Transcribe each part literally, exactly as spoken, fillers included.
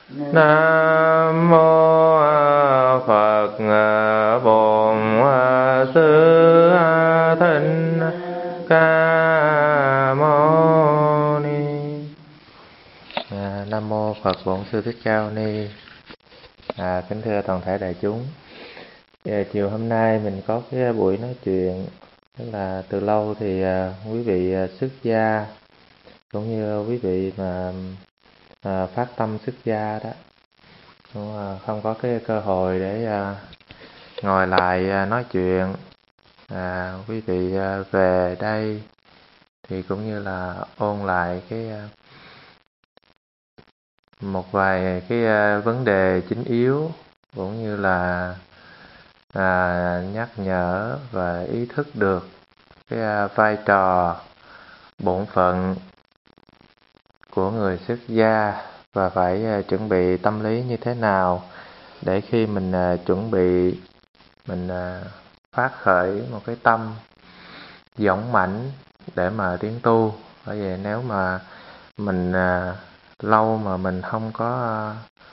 Nam mô Phật Bổn Sư Thích Ca Mâu Ni. À, Nam mô Phật Bổn Sư Thích Ca Mâu Ni. À, kính thưa toàn thể đại chúng, à, chiều hôm nay mình có cái buổi nói chuyện, tức là từ lâu thì à, quý vị à, xuất gia cũng như quý vị mà à, phát tâm xuất gia đó, cũng à, không có cái cơ hội để à, ngồi lại à, nói chuyện. À, quý vị à, về đây thì cũng như là ôn lại cái à, một vài cái à, vấn đề chính yếu, cũng như là à, nhắc nhở và ý thức được cái à, vai trò bổn phận của người xuất gia, và phải à, chuẩn bị tâm lý như thế nào để khi mình à, chuẩn bị mình à, phát khởi một cái tâm dũng mãnh để mà tiến tu. Bởi vì nếu mà mình à, lâu mà mình không có à,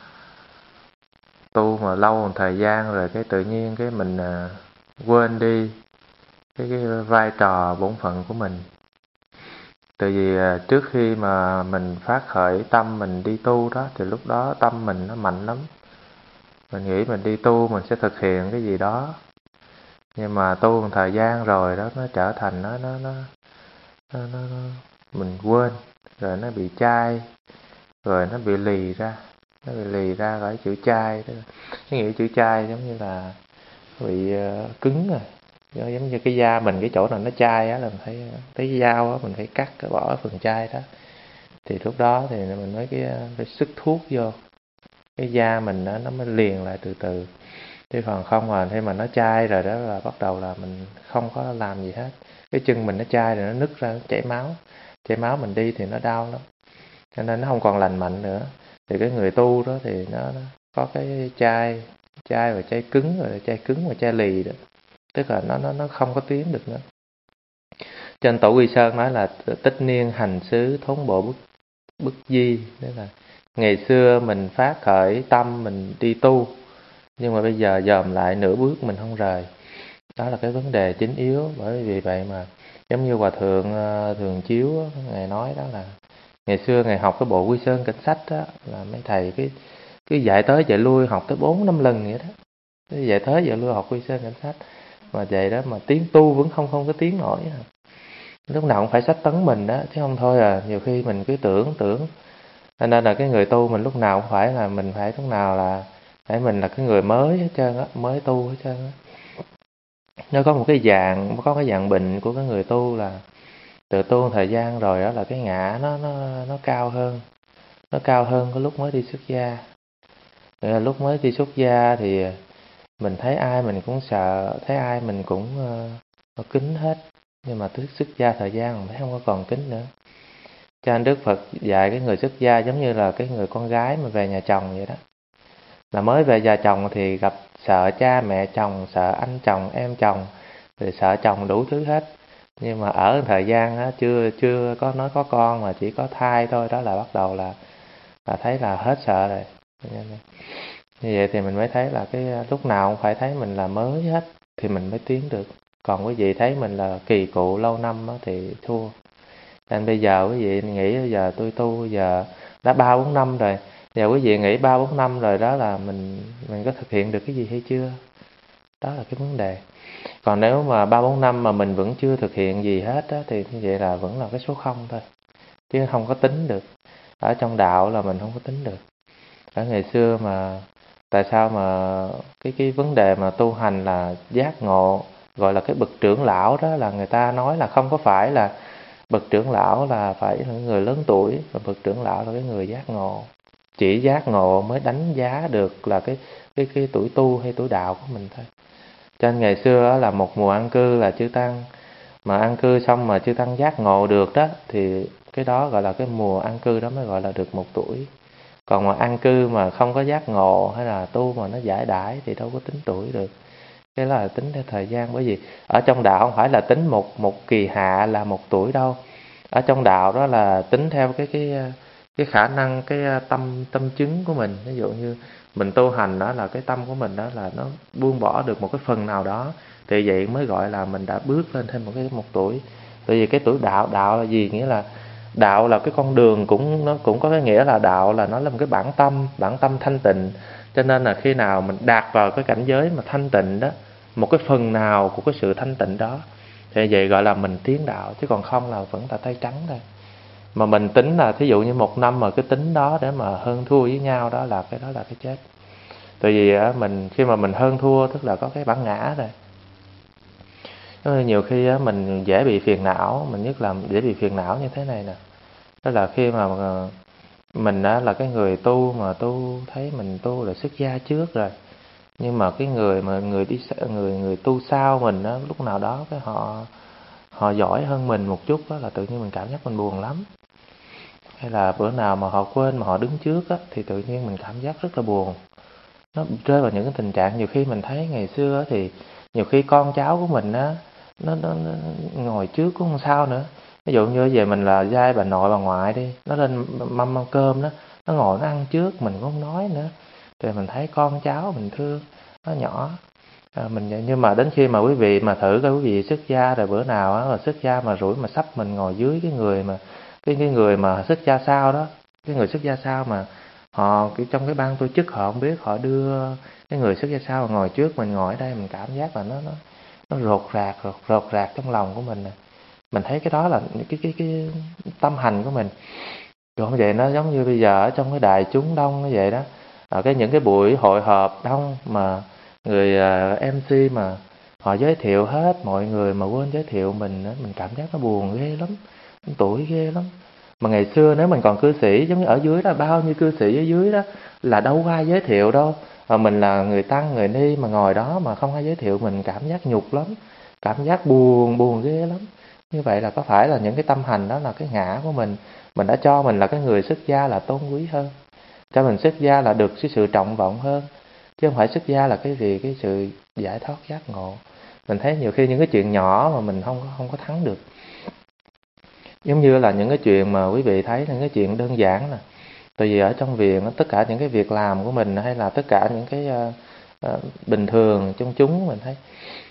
tu mà lâu một thời gian rồi, cái tự nhiên cái mình à, quên đi cái, cái vai trò bổn phận của mình. Tại vì à, trước khi mà mình phát khởi tâm mình đi tu đó, thì lúc đó tâm mình nó mạnh lắm. Mình nghĩ mình đi tu mình sẽ thực hiện cái gì đó, nhưng mà tu một thời gian rồi đó, nó trở thành nó nó nó, nó, nó, nó mình quên, rồi nó bị chai, rồi nó bị lì ra, nó bị lì ra khỏi chữ chai. Cái nghĩa chữ chai giống như là bị uh, cứng rồi, giống như cái da mình, cái chỗ nào nó chai á là mình thấy thấy dao á, mình phải cắt cái bỏ phần chai đó, thì lúc đó thì mình mới cái phải sức thuốc vô cái da mình đó, nó mới liền lại từ từ. Chứ còn không mà khi mà nó chai rồi đó là bắt đầu là mình không có làm gì hết. Cái chân mình nó chai rồi, nó nứt ra, nó chảy máu, chảy máu mình đi thì nó đau lắm, cho nên nó không còn lành mạnh nữa. Thì cái người tu đó thì nó, nó có cái chai, chai và chai cứng, rồi chai cứng và chai lì đó, tức là nó nó nó không có tiến được nữa. Trên Tổ Quy Sơn nói là tích niên hành xứ thốn bộ bức bức di, tức là ngày xưa mình phát khởi tâm mình đi tu, nhưng mà bây giờ dòm lại nửa bước mình không rời. Đó là cái vấn đề chính yếu. Bởi vì vậy mà giống như Hòa Thượng Thường Chiếu Ngài nói đó, là ngày xưa Ngài học cái bộ Quy Sơn Cảnh Sách đó, là mấy thầy cái cứ dạy tới dạy lui, học tới bốn năm lần vậy đó, cứ dạy tới dạy lui học Quy Sơn Cảnh Sách, mà vậy đó mà tiến tu vẫn không không có tiến nổi. Lúc nào cũng phải sách tấn mình đó, chứ không thôi à, nhiều khi mình cứ tưởng tưởng cho nên là cái người tu mình lúc nào cũng phải là mình phải lúc nào là phải mình là cái người mới hết trơn á, mới tu hết trơn á. Nó có một cái dạng, có cái dạng bệnh của cái người tu là tự tu một thời gian rồi đó, là cái ngã nó nó nó cao hơn, nó cao hơn cái lúc mới đi xuất gia. Nghĩa là lúc mới đi xuất gia thì mình thấy ai mình cũng sợ, thấy ai mình cũng uh, kính hết, nhưng mà tới xuất gia thời gian mình thấy không có còn kính nữa. Cho nên Đức Phật dạy cái người xuất gia giống như là cái người con gái mà về nhà chồng vậy đó. Là mới về nhà chồng thì gặp sợ cha mẹ chồng, sợ anh chồng, em chồng, rồi sợ chồng đủ thứ hết. Nhưng mà ở thời gian đó, chưa chưa có nói có con mà chỉ có thai thôi, đó là bắt đầu là là thấy là hết sợ rồi. Như vậy thì mình mới thấy là cái lúc nào cũng phải thấy mình là mới hết thì mình mới tiến được. Còn quý vị thấy mình là kỳ cựu lâu năm thì thua. Nên bây giờ quý vị nghĩ bây giờ tôi tu bây giờ đã ba bốn năm rồi. Giờ quý vị nghĩ ba bốn năm rồi đó là mình mình có thực hiện được cái gì hay chưa? Đó là cái vấn đề. Còn nếu mà ba bốn năm mà mình vẫn chưa thực hiện gì hết á, thì như vậy là vẫn là cái số không thôi. Chứ không có tính được. Ở trong đạo là mình không có tính được. Ở ngày xưa mà tại sao mà cái cái vấn đề mà tu hành là giác ngộ, gọi là cái bậc trưởng lão đó, là người ta nói là không có phải là bậc trưởng lão là phải là người lớn tuổi, và bậc trưởng lão là cái người giác ngộ. Chỉ giác ngộ mới đánh giá được là cái cái cái tuổi tu hay tuổi đạo của mình thôi. Cho nên ngày xưa là một mùa an cư là chư tăng, mà an cư xong mà chư tăng giác ngộ được đó, thì cái đó gọi là cái mùa an cư đó mới gọi là được một tuổi. Còn mà an cư mà không có giác ngộ hay là tu mà nó giải đãi thì đâu có tính tuổi được. Cái đó là tính theo thời gian. Bởi vì ở trong đạo không phải là tính một một kỳ hạ là một tuổi đâu. Ở trong đạo đó là tính theo cái cái cái khả năng, cái tâm tâm chứng của mình. Ví dụ như mình tu hành đó là cái tâm của mình đó là nó buông bỏ được một cái phần nào đó, thì vậy mới gọi là mình đã bước lên thêm một cái một tuổi. Tại vì cái tuổi đạo, đạo là gì? Nghĩa là đạo là cái con đường, cũng nó cũng có cái nghĩa là đạo là nó là một cái bản tâm, bản tâm thanh tịnh. Cho nên là khi nào mình đạt vào cái cảnh giới mà thanh tịnh đó, một cái phần nào của cái sự thanh tịnh đó, thì vậy gọi là mình tiến đạo, chứ còn không là vẫn là tay trắng thôi. Mà mình tính là thí dụ như một năm mà cái tính đó để mà hơn thua với nhau đó, là cái đó là cái chết. Tại vì á, mình khi mà mình hơn thua tức là có cái bản ngã rồi. Nhiều khi á, mình dễ bị phiền não, mình nhất là dễ bị phiền não như thế này nè. Đó là khi mà mình á, là cái người tu mà tu thấy mình tu là xuất gia trước rồi, nhưng mà cái người mà người đi người người tu sau mình á, lúc nào đó cái họ họ giỏi hơn mình một chút đó, là tự nhiên mình cảm giác mình buồn lắm. Hay là bữa nào mà họ quên mà họ đứng trước á, thì tự nhiên mình cảm giác rất là buồn. Nó rơi vào những cái tình trạng nhiều khi mình thấy ngày xưa á, thì nhiều khi con cháu của mình á, nó, nó, nó ngồi trước cũng không sao nữa. Ví dụ như về mình là giai bà nội bà ngoại đi, nó lên mâm mâm cơm đó, nó ngồi nó ăn trước, mình cũng không nói nữa. Thì mình thấy con cháu mình thương, nó nhỏ. À, mình nhưng mà đến khi mà quý vị mà thử coi, quý vị xuất gia rồi bữa nào á, là xuất gia mà rủi mà sắp mình ngồi dưới cái người mà cái cái người mà xuất gia sau đó, cái người xuất gia sau mà họ trong cái ban tổ chức họ không biết, họ đưa cái người xuất gia sau ngồi trước, mình ngồi ở đây mình cảm giác là nó nó nó rột rạc rột, rột rạc trong lòng của mình nè. Mình thấy cái đó là cái cái cái tâm hành của mình. Còn vậy nó giống như bây giờ ở trong cái đại chúng đông như vậy đó, ở cái những cái buổi hội họp đông mà người uh, em xê mà họ giới thiệu hết mọi người mà quên giới thiệu mình, mình cảm giác nó buồn ghê lắm, tuổi ghê lắm. Mà ngày xưa nếu mình còn cư sĩ giống như ở dưới đó, bao nhiêu cư sĩ ở dưới đó là đâu có ai giới thiệu đâu. Mà mình là người tăng người ni mà ngồi đó mà không ai giới thiệu mình, cảm giác nhục lắm, cảm giác buồn buồn ghê lắm. Như vậy là có phải là những cái tâm hành đó là cái ngã của mình, mình đã cho mình là cái người xuất gia là tôn quý hơn, cho mình xuất gia là được cái sự trọng vọng hơn, chứ không phải xuất gia là cái gì cái sự giải thoát giác ngộ. Mình thấy nhiều khi những cái chuyện nhỏ mà mình không không có thắng được. Giống như là những cái chuyện mà quý vị thấy, những cái chuyện đơn giản nè. Tại vì ở trong viện tất cả những cái việc làm của mình, hay là tất cả những cái uh, uh, bình thường trong chúng mình thấy.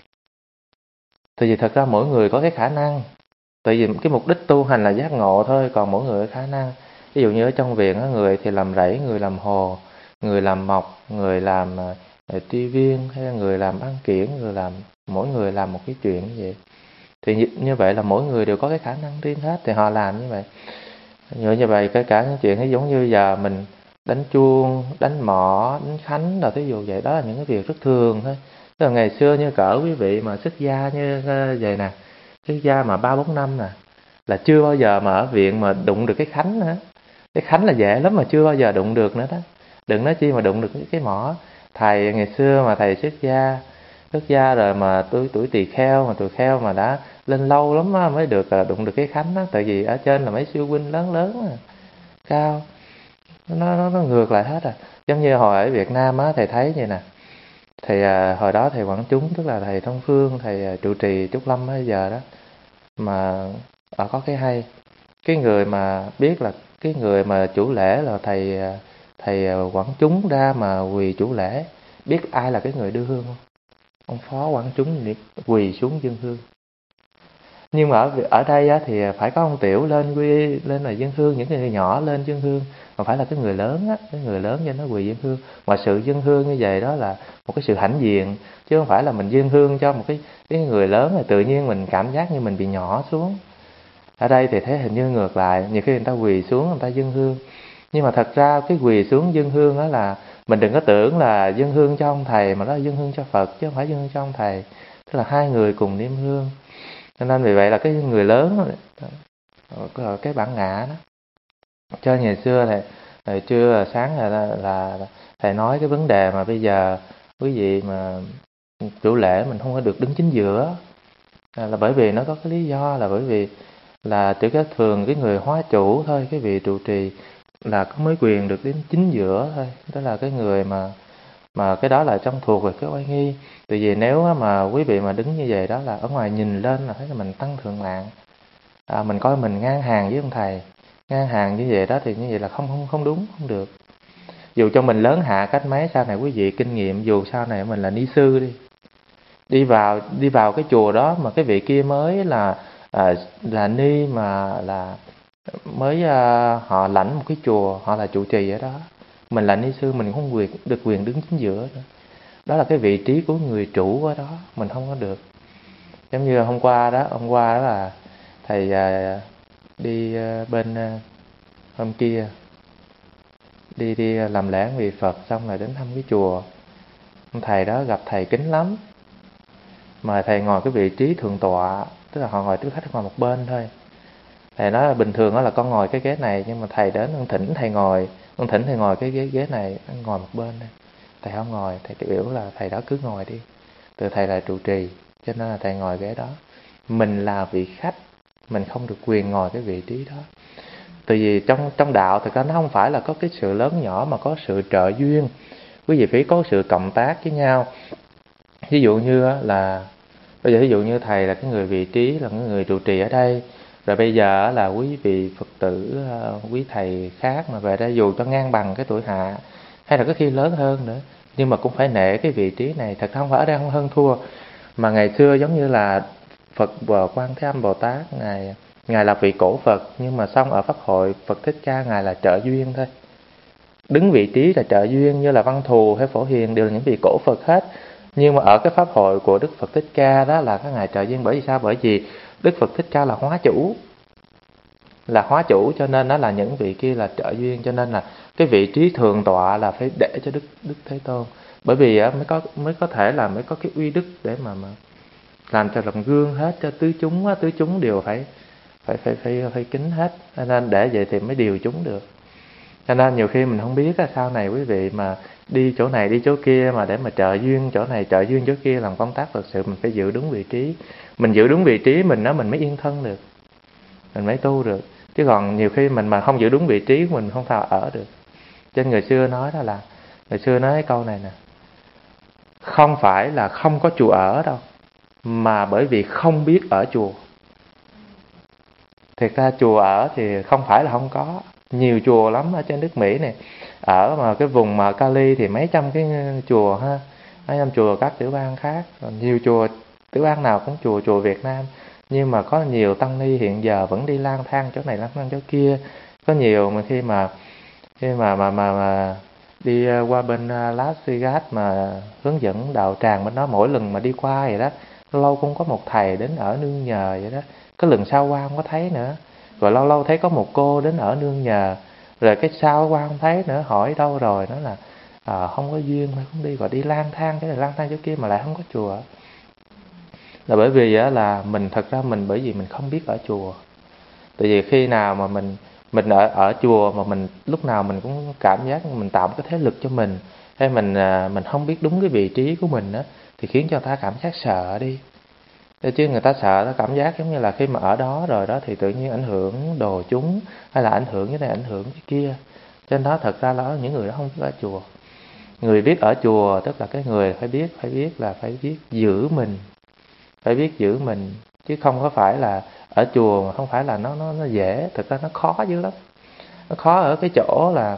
Tại vì thật ra mỗi người có cái khả năng. Tại vì cái mục đích tu hành là giác ngộ thôi, còn mỗi người có khả năng. Ví dụ như ở trong viện á, người thì làm rẫy, người làm hồ, người làm mộc, người làm uh, tri viên, hay là người làm băng kiển, người làm mỗi người làm một cái chuyện như vậy. Thì như, như vậy là mỗi người đều có cái khả năng riêng hết, thì họ làm như vậy. Như, như vậy kể cả những chuyện giống như giờ mình đánh chuông, đánh mõ, đánh khánh là thí dụ vậy, đó là những cái việc rất thường thôi. Tức là ngày xưa như cỡ quý vị mà xuất gia như vậy nè, xuất gia mà ba bốn năm nè, là chưa bao giờ mà ở viện mà đụng được cái khánh nữa. Cái khánh là dễ lắm mà chưa bao giờ đụng được nữa đó. Đừng nói chi mà đụng được cái, cái mõ. Thầy ngày xưa mà thầy xuất gia, xuất gia rồi mà tuổi tuổi tỳ kheo, mà tỳ kheo mà đã lên lâu lắm á, mới được đụng được cái khánh đó. Tại vì ở trên là mấy sư huynh lớn lớn à, cao, nó, nó nó ngược lại hết à. Giống như hồi ở Việt Nam á, thầy thấy vậy nè. Thì à, hồi đó thầy Quảng Chúng, tức là thầy Thông Phương, thầy à, trụ trì Trúc Lâm bây giờ đó, mà ở có cái hay, cái người mà biết là cái người mà chủ lễ là thầy thầy Quảng Chúng ra mà quỳ chủ lễ, biết ai là cái người đưa hương không? Ông Phó Quảng Chúng quỳ xuống dâng hương. Nhưng mà ở ở đây á, thì phải có ông tiểu lên quy lên là dâng hương, những người nhỏ lên dâng hương, mà phải là cái người lớn á, cái người lớn cho nó quỳ dâng hương. Mà sự dâng hương như vậy đó là một cái sự hãnh diện, chứ không phải là mình dâng hương cho một cái cái người lớn là tự nhiên mình cảm giác như mình bị nhỏ xuống. Ở đây thì thấy hình như ngược lại, nhiều khi người ta quỳ xuống người ta dâng hương, nhưng mà thật ra cái quỳ xuống dâng hương đó là mình đừng có tưởng là dâng hương cho ông thầy, mà đó là dâng hương cho Phật chứ không phải dâng hương cho ông thầy. Tức là hai người cùng niêm hương. Cho nên vì vậy là cái người lớn đó, cái bản ngã đó. Cho ngày xưa thầy, thầy trưa sáng là, là, là thầy nói cái vấn đề mà bây giờ quý vị mà chủ lễ mình không có được đứng chính giữa, là bởi vì nó có cái lý do, là bởi vì là chỉ có thường cái người hóa chủ thôi, cái vị trụ trì là có mới quyền được đến chính giữa thôi. Đó là cái người mà mà cái đó là trong thuộc về cái oai nghi. Tại vì nếu mà quý vị mà đứng như vậy đó là ở ngoài nhìn lên là thấy là mình tăng thượng mạng, à, mình coi mình ngang hàng với ông thầy, ngang hàng như vậy đó thì như vậy là không không không đúng, không được. Dù cho mình lớn hạ cách mấy, sau này quý vị kinh nghiệm, dù sau này mình là ni sư đi, đi vào đi vào cái chùa đó mà cái vị kia mới là à, là ni mà là mới à, họ lãnh một cái chùa, họ là trụ trì ở đó, mình là ni sư mình không quyền được quyền đứng chính giữa nữa. Đó là cái vị trí của người chủ ở đó, mình không có được. Giống như hôm qua đó, hôm qua đó là thầy à, đi à, bên à, hôm kia đi đi làm lễ vì Phật xong rồi đến thăm cái chùa. Thầy đó gặp thầy kính lắm, mà thầy ngồi cái vị trí thượng tọa, tức là họ ngồi tiếp khách ngồi một bên thôi. Thầy nói là bình thường đó là con ngồi cái ghế này, nhưng mà thầy đến con thỉnh thầy ngồi, con thỉnh thầy ngồi cái ghế ghế này, ngồi một bên thôi. Thầy không ngồi, thầy biểu là thầy đó cứ ngồi đi, từ thầy là trụ trì, cho nên là thầy ngồi ghế đó. Mình là vị khách, mình không được quyền ngồi cái vị trí đó. Tại vì trong trong đạo thì nó không phải là có cái sự lớn nhỏ, mà có sự trợ duyên. Quý vị phải có sự cộng tác với nhau. Ví dụ như là bây giờ ví dụ như thầy là cái người vị trí, là cái người trụ trì ở đây, rồi bây giờ là quý vị Phật tử, quý thầy khác mà về đây, dù cho ngang bằng cái tuổi hạ hay là có khi lớn hơn nữa, nhưng mà cũng phải nể cái vị trí này. Thật không phải ở đây không hơn thua, mà ngày xưa giống như là Phật và Quan Thế Âm Bồ Tát, ngài ngài là vị cổ Phật, nhưng mà xong ở pháp hội Phật Thích Ca ngài là trợ duyên thôi. Đứng vị trí là trợ duyên, như là Văn Thù hay Phổ Hiền đều là những vị cổ Phật hết. Nhưng mà ở cái pháp hội của Đức Phật Thích Ca đó là các ngài trợ duyên. Bởi vì sao? Bởi vì Đức Phật Thích Ca là hóa chủ, là hóa chủ, cho nên nó là những vị kia là trợ duyên. Cho nên là cái vị trí thường tọa là phải để cho Đức Đức Thế Tôn. Bởi vì mới có mới có thể là mới có cái uy đức để mà mà làm cho làm gương hết cho tứ chúng, tứ chúng đều phải phải phải phải phải kính hết. Cho nên để vậy thì mới điều chúng được. Cho nên nhiều khi mình không biết là sau này quý vị mà đi chỗ này đi chỗ kia mà để mà trợ duyên chỗ này trợ duyên chỗ kia làm công tác thực sự, mình phải giữ đúng vị trí. Mình giữ đúng vị trí mình đó mình mới yên thân được, mình mới tu được. Chứ còn nhiều khi mình mà không giữ đúng vị trí của mình không sao ở được. Trên người xưa nói đó là, người xưa nói cái câu này nè, không phải là không có chùa ở đâu, mà bởi vì không biết ở chùa. Thiệt ra chùa ở thì không phải là không có, nhiều chùa lắm ở trên nước Mỹ này. Ở mà cái vùng mà Cali thì mấy trăm cái chùa ha, mấy trăm chùa các tiểu bang khác, còn nhiều chùa tiểu bang nào cũng chùa chùa Việt Nam. Nhưng mà có nhiều tăng ni hiện giờ vẫn đi lang thang chỗ này lang thang chỗ kia. Có nhiều mà khi mà khi mà mà mà, mà đi qua bên Las Vegas mà hướng dẫn đạo tràng bên đó, mỗi lần mà đi qua vậy đó, lâu cũng có một thầy đến ở nương nhờ vậy đó. Cái lần sau qua không có thấy nữa, rồi lâu lâu thấy có một cô đến ở nương nhờ, rồi cái sau qua không thấy nữa, hỏi đâu rồi, nó là à, không có duyên mà không đi, rồi đi lang thang cái này lang thang chỗ kia mà lại không có chùa. Là bởi vì á, là mình thật ra mình bởi vì mình không biết ở chùa. Tại vì khi nào mà mình mình ở ở chùa mà mình lúc nào mình cũng cảm giác mình tạo một cái thế lực cho mình, hay mình mình không biết đúng cái vị trí của mình á, thì khiến cho người ta cảm giác sợ đi. Chứ người ta sợ, nó cảm giác giống như là khi mà ở đó rồi đó thì tự nhiên ảnh hưởng đồ chúng, hay là ảnh hưởng cái này ảnh hưởng cái kia. Cho nên đó thật ra là những người đó không biết ở chùa. Người biết ở chùa tức là cái người phải biết phải biết là phải biết giữ mình, phải biết giữ mình, chứ không có phải là ở chùa mà không phải là nó nó nó dễ. Thực ra nó khó dữ lắm. Nó khó ở cái chỗ là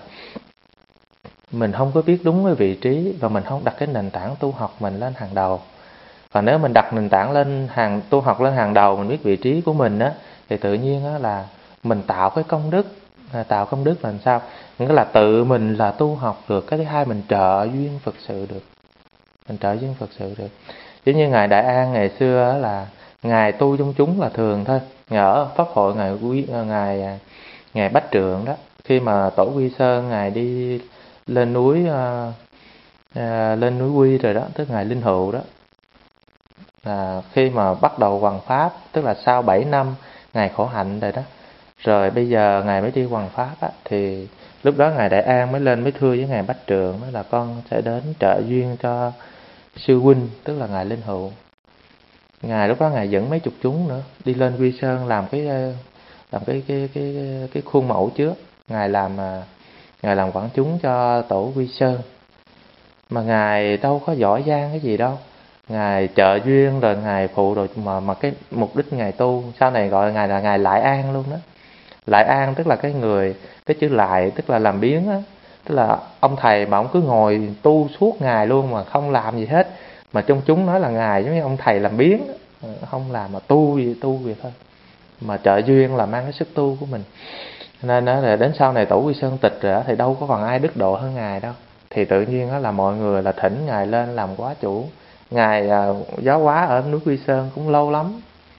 mình không có biết đúng cái vị trí, và mình không đặt cái nền tảng tu học mình lên hàng đầu. Còn nếu mình đặt nền tảng lên hàng tu học lên hàng đầu, mình biết vị trí của mình á, thì tự nhiên á là mình tạo cái công đức. Tạo công đức là làm sao? Nghĩa là tự mình là tu học được. Cái thứ hai, mình trợ duyên Phật sự được. Mình trợ duyên Phật sự được. Giống như Ngài Đại An ngày xưa á là Ngài tu trong chúng là thường thôi. Ngài ở Pháp hội Ngài, quý, Ngài, Ngài Bách Trượng đó. Khi mà Tổ Quy Sơn Ngài đi lên núi uh, uh, lên núi Quy rồi đó, tức Ngài Linh Hữu đó. À, khi mà bắt đầu hoằng pháp, tức là sau bảy năm Ngài khổ hạnh rồi đó, rồi bây giờ Ngài mới đi hoằng pháp á, thì lúc đó Ngài Đại An mới lên mới thưa với Ngài Bách Trượng đó là con sẽ đến trợ duyên cho sư huynh, tức là Ngài Linh Hữu. Ngài lúc đó Ngài dẫn mấy chục chúng nữa đi lên Quy Sơn làm cái làm cái cái cái cái, cái khuôn mẫu trước. Ngài làm Ngài làm quảng chúng cho tổ Quy Sơn, mà Ngài đâu có giỏi giang cái gì đâu. Ngài trợ duyên rồi Ngài phụ rồi, mà mà cái mục đích Ngài tu sau này gọi là Ngài là Ngài Lại An luôn đó. Lại An tức là cái người, cái chữ lại tức là làm biếng á, tức là ông thầy mà ông cứ ngồi tu suốt ngày luôn mà không làm gì hết, mà trong chúng nói là ngài giống như ông thầy làm biếng, không làm mà tu gì tu vậy thôi, mà trợ duyên là mang cái sức tu của mình. Nên đó là đến sau này Tổ Quy Sơn tịch rồi thì đâu có còn ai đức độ hơn ngài đâu, thì tự nhiên đó là mọi người là thỉnh ngài lên làm quá chủ. Ngài à, giáo hóa ở núi Quy Sơn cũng lâu lắm,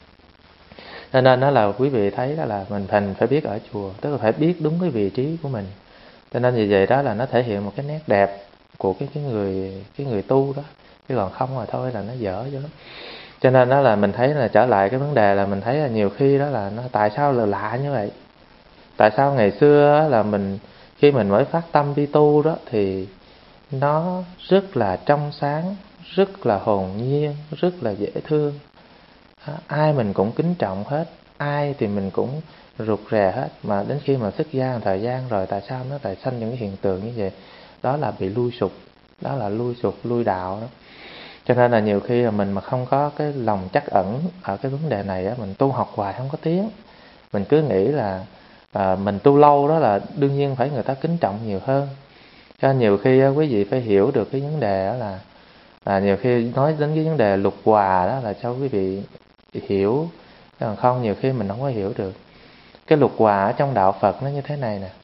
cho nên đó là quý vị thấy đó là mình thành phải biết ở chùa, tức là phải biết đúng cái vị trí của mình. Cho nên vì vậy đó là nó thể hiện một cái nét đẹp của cái cái người cái người tu đó, chứ còn không rồi thôi là nó dở dữ lắm. Cho nên đó là mình thấy là trở lại cái vấn đề là mình thấy là nhiều khi đó là nó tại sao là lạ như vậy. Tại sao ngày xưa là mình khi mình mới phát tâm đi tu đó thì nó rất là trong sáng, rất là hồn nhiên, rất là dễ thương. Ai mình cũng kính trọng hết, ai thì mình cũng rụt rè hết, mà đến khi mà xuất gia một thời gian rồi tại sao nó lại sanh những cái hiện tượng như vậy? Đó là bị lui sụp, đó là lui sụp, lui đạo đó. Cho nên là nhiều khi là mình mà không có cái lòng trắc ẩn ở cái vấn đề này á, mình tu học hoài không có tiếng. Mình cứ nghĩ là à, mình tu lâu đó là đương nhiên phải người ta kính trọng nhiều hơn. Cho nên nhiều khi quý vị phải hiểu được cái vấn đề đó là là nhiều khi nói đến cái vấn đề lục hòa đó là cho quý vị hiểu, còn không nhiều khi mình không có hiểu được. Cái lục hòa ở trong đạo Phật nó như thế này nè,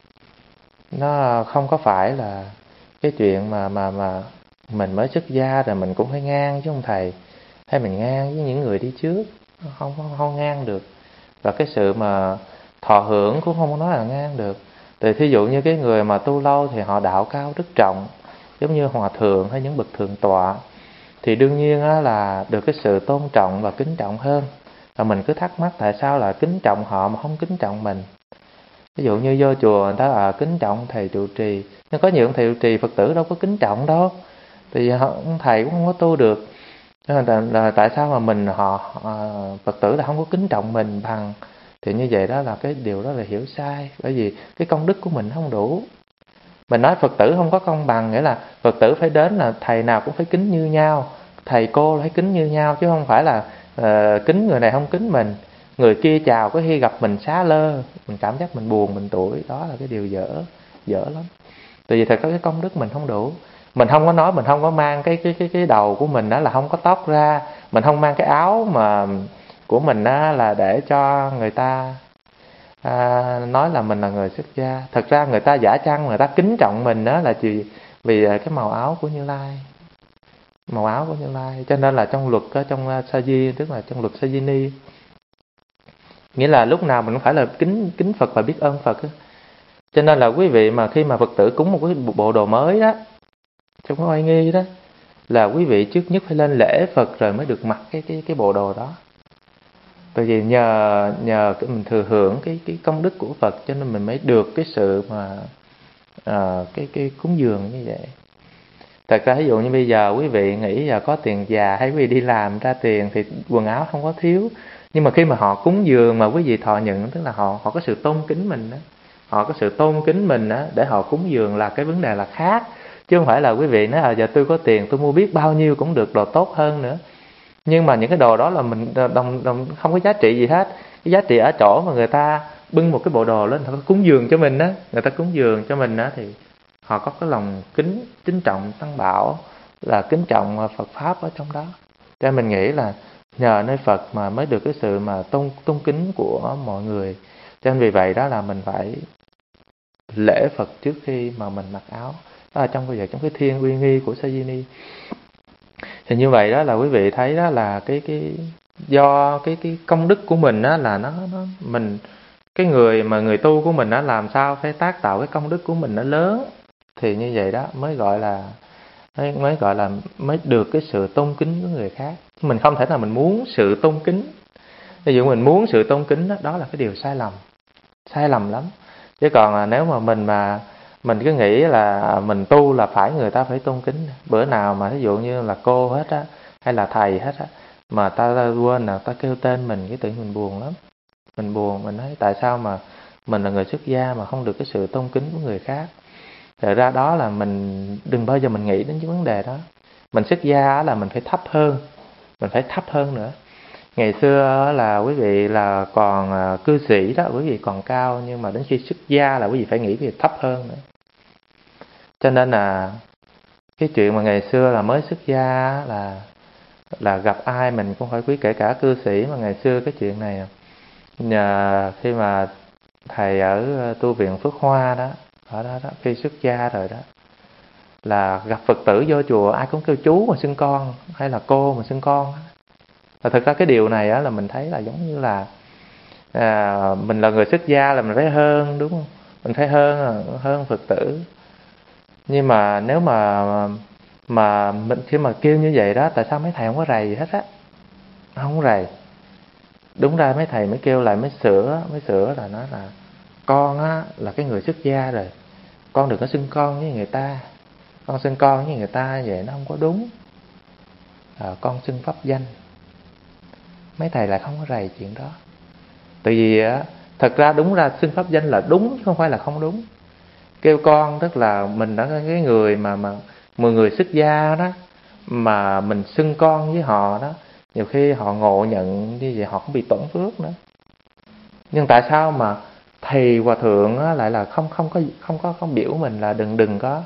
nó không có phải là cái chuyện mà mà mà mình mới xuất gia rồi mình cũng phải ngang với ông thầy, hay mình ngang với những người đi trước, không không, không ngang được. Và cái sự mà thọ hưởng cũng không có nói là ngang được. Thì thí dụ như cái người mà tu lâu thì họ đạo cao đức trọng, giống như hòa thượng hay những bậc thượng tọa, thì đương nhiên là được cái sự tôn trọng và kính trọng hơn. Và mình cứ thắc mắc tại sao là kính trọng họ mà không kính trọng mình. Ví dụ như vô chùa người ta à, kính trọng thầy trụ trì, nhưng có nhiều ông thầy trụ trì Phật tử đâu có kính trọng đâu, thì ông thầy cũng không có tu được. Nên là, là tại sao mà mình họ à, Phật tử là không có kính trọng mình bằng, thì như vậy đó là cái điều đó là hiểu sai, bởi vì cái công đức của mình không đủ. Mình nói Phật tử không có công bằng, nghĩa là Phật tử phải đến là thầy nào cũng phải kính như nhau, thầy cô phải kính như nhau, chứ không phải là uh, kính người này không kính mình, người kia chào có khi gặp mình xá lơ, mình cảm giác mình buồn, mình tủi. Đó là cái điều dở, dở lắm. Tại vì thật có cái công đức mình không đủ. Mình không có nói mình không có mang cái cái cái cái đầu của mình đó là không có tóc ra, mình không mang cái áo mà của mình đó là để cho người ta à, nói là mình là người xuất gia. Thật ra người ta giả chăng người ta kính trọng mình đó là vì vì cái màu áo của Như Lai, màu áo của Như Lai. Cho nên là trong luật trong sa di, tức là trong luật sa di ni, nghĩa là lúc nào mình cũng phải là kính kính Phật và biết ơn Phật đó. Cho nên là quý vị mà khi mà Phật tử cúng một cái bộ đồ mới đó, trong cái oai nghi đó, là quý vị trước nhất phải lên lễ Phật rồi mới được mặc cái cái cái bộ đồ đó. Tại vì nhờ nhờ cái mình thừa hưởng cái cái công đức của Phật, cho nên mình mới được cái sự mà à, cái cái cúng dường như vậy. Thật ra ví dụ như bây giờ quý vị nghĩ giờ có tiền già hay quý vị đi làm ra tiền thì quần áo không có thiếu, nhưng mà khi mà họ cúng dường mà quý vị thọ nhận, tức là họ họ có sự tôn kính mình đó, họ có sự tôn kính mình đó để họ cúng dường là cái vấn đề là khác, chứ không phải là quý vị nói à giờ tôi có tiền tôi mua biết bao nhiêu cũng được đồ tốt hơn nữa. Nhưng mà những cái đồ đó là mình đồng, đồng không có giá trị gì hết. Cái giá trị ở chỗ mà người ta bưng một cái bộ đồ lên, người ta cúng dường cho mình đó, người ta cúng dường cho mình đó thì họ có cái lòng kính kính trọng tăng bảo, là kính trọng Phật pháp ở trong đó. Cho nên mình nghĩ là nhờ nơi Phật mà mới được cái sự mà tôn tôn kính của mọi người. Cho nên vì vậy đó là mình phải lễ Phật trước khi mà mình mặc áo. Đó là trong bây giờ trong cái thiên uy nghi của Sa Di Ni. Thì như vậy đó là quý vị thấy đó là cái cái do cái cái công đức của mình đó là nó nó mình cái người mà người tu của mình đó làm sao phải tác tạo cái công đức của mình nó lớn, thì như vậy đó mới gọi là mới, mới gọi là mới được cái sự tôn kính của người khác. Mình không thể nào mình muốn sự tôn kính. Ví dụ mình muốn sự tôn kính đó, đó là cái điều sai lầm, sai lầm lắm. Chứ còn nếu mà mình mà mình cứ nghĩ là mình tu là phải người ta phải tôn kính, bữa nào mà ví dụ như là cô hết á hay là thầy hết á mà ta, ta quên là ta kêu tên mình, cái tự nhiên mình buồn lắm. Mình buồn, mình nói tại sao mà mình là người xuất gia mà không được cái sự tôn kính của người khác. Thật ra đó là mình đừng bao giờ mình nghĩ đến cái vấn đề đó. Mình xuất gia là mình phải thấp hơn, mình phải thấp hơn nữa. Ngày xưa là quý vị là còn cư sĩ đó, quý vị còn cao, nhưng mà đến khi xuất gia là quý vị phải nghĩ việc thấp hơn nữa. Cho nên là cái chuyện mà ngày xưa là mới xuất gia là là gặp ai mình cũng phải quý, kể cả cư sĩ. Mà ngày xưa cái chuyện này nhờ khi mà thầy ở tu viện Phước Hoa đó, ở đó, đó khi xuất gia rồi đó, là gặp Phật tử vô chùa ai cũng kêu chú mà xưng con, hay là cô mà xưng con. Và thực ra cái điều này á, là mình thấy là giống như là à, mình là người xuất gia là mình phải hơn, đúng không? Mình phải hơn hơn Phật tử. Nhưng mà nếu mà mà mình khi mà kêu như vậy đó, tại sao mấy thầy không có rầy gì hết á? Không có rầy. Đúng ra mấy thầy mới kêu lại, mới sửa, mới sửa là nói là con á là cái người xuất gia rồi, con đừng có xưng con với người ta. Con xưng con với người ta vậy nó không có đúng. À, con xưng pháp danh. Mấy thầy lại không có rầy chuyện đó. Tại vì á, thật ra đúng ra xưng pháp danh là đúng chứ không phải là không đúng. Kêu con tức là mình đã cái người mà mà mười người xuất gia đó, mà mình xưng con với họ đó, nhiều khi họ ngộ nhận như vậy họ cũng bị tổn phước nữa. Nhưng tại sao mà thầy hòa thượng á, lại là không không có không có không biểu mình là đừng đừng có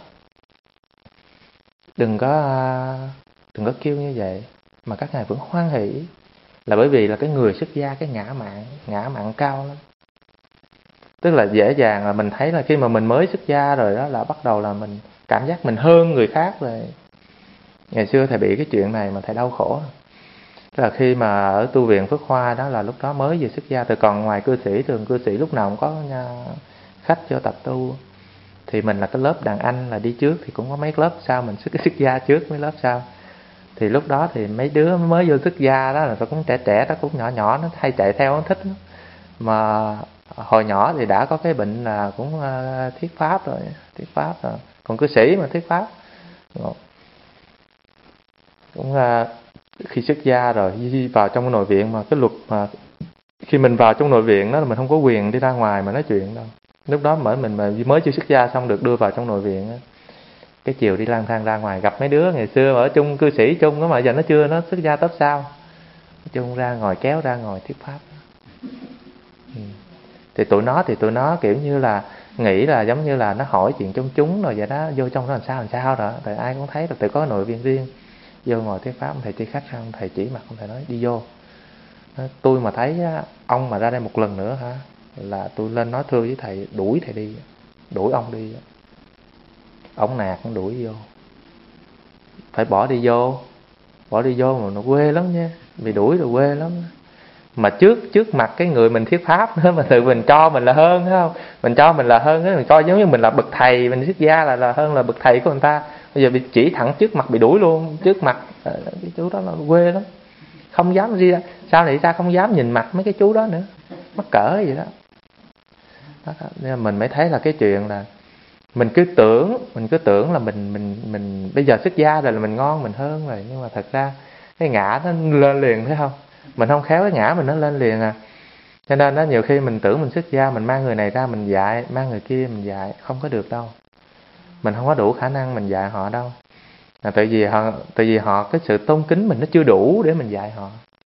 đừng có đừng có kêu như vậy, mà các ngài vẫn hoan hỷ? Là bởi vì là cái người xuất gia cái ngã mạn ngã mạn cao lắm. Tức là dễ dàng là mình thấy là khi mà mình mới xuất gia rồi đó, là bắt đầu là mình cảm giác mình hơn người khác rồi. Ngày xưa thầy bị cái chuyện này mà thầy đau khổ. Tức là khi mà ở tu viện Phước Hoa đó, là lúc đó mới vừa xuất gia, từ còn ngoài cư sĩ, thường cư sĩ lúc nào cũng có khách cho tập tu. Thì mình là cái lớp đàn anh là đi trước, thì cũng có mấy lớp sau mình xuất xuất gia trước mấy lớp sau. Thì lúc đó thì mấy đứa mới vô xuất gia đó là nó cũng trẻ trẻ, nó cũng nhỏ nhỏ, nó hay chạy theo, nó thích lắm. Mà hồi nhỏ thì đã có cái bệnh là cũng uh, thuyết pháp rồi, thuyết pháp rồi. Còn cư sĩ mà thuyết pháp cũng uh, khi xuất gia rồi đi vào trong cái nội viện, mà cái luật mà khi mình vào trong nội viện đó là mình không có quyền đi ra ngoài mà nói chuyện đâu. Lúc đó mới mình mà mới chưa xuất gia xong được đưa vào trong nội viện đó. Cái chiều đi lang thang ra ngoài gặp mấy đứa ngày xưa ở chung cư sĩ chung đó, mà giờ nó chưa nó xuất gia tấp sao, chung ra ngồi kéo ra ngồi thuyết pháp. Ừ. Thì tụi nó thì tụi nó kiểu như là nghĩ là giống như là nó hỏi chuyện trong chúng rồi vậy đó, vô trong đó làm sao làm sao đó, tại ai cũng thấy là tự có nội viện riêng. Vô ngồi thuyết pháp, ông thầy chỉ khách ra, ông thầy chỉ mặt, ông thầy nói đi vô. Tôi mà thấy ông mà ra đây một lần nữa hả, là tôi lên nói thưa với thầy, đuổi thầy đi, đuổi ông đi. Ông nạt ông đuổi vô, phải bỏ đi vô, bỏ đi vô mà nó quê lắm nha, bị đuổi rồi quê lắm. Mà trước trước mặt cái người mình thuyết pháp nữa, mà tự mình cho mình là hơn, thấy không? Mình cho mình là hơn, mình coi giống như mình là bậc thầy, mình xuất gia là là hơn là bậc thầy của người ta. Bây giờ bị chỉ thẳng trước mặt bị đuổi luôn, trước mặt cái chú đó là quê lắm, không dám đi ra. Sau này ra không dám nhìn mặt mấy cái chú đó nữa, mắc cỡ vậy đó. Đó, nên mình mới thấy là cái chuyện là mình cứ tưởng mình cứ tưởng là mình mình mình bây giờ xuất gia rồi là mình ngon, mình hơn rồi, nhưng mà thật ra cái ngã nó lên liền, thấy không? Mình không khéo cái ngã mình nó lên liền à. Cho nên đó, nhiều khi mình tưởng mình xuất gia, mình mang người này ra mình dạy, mang người kia mình dạy, không có được đâu. Mình không có đủ khả năng mình dạy họ đâu. Là tại vì họ tại vì họ cái sự tôn kính mình nó chưa đủ để mình dạy họ.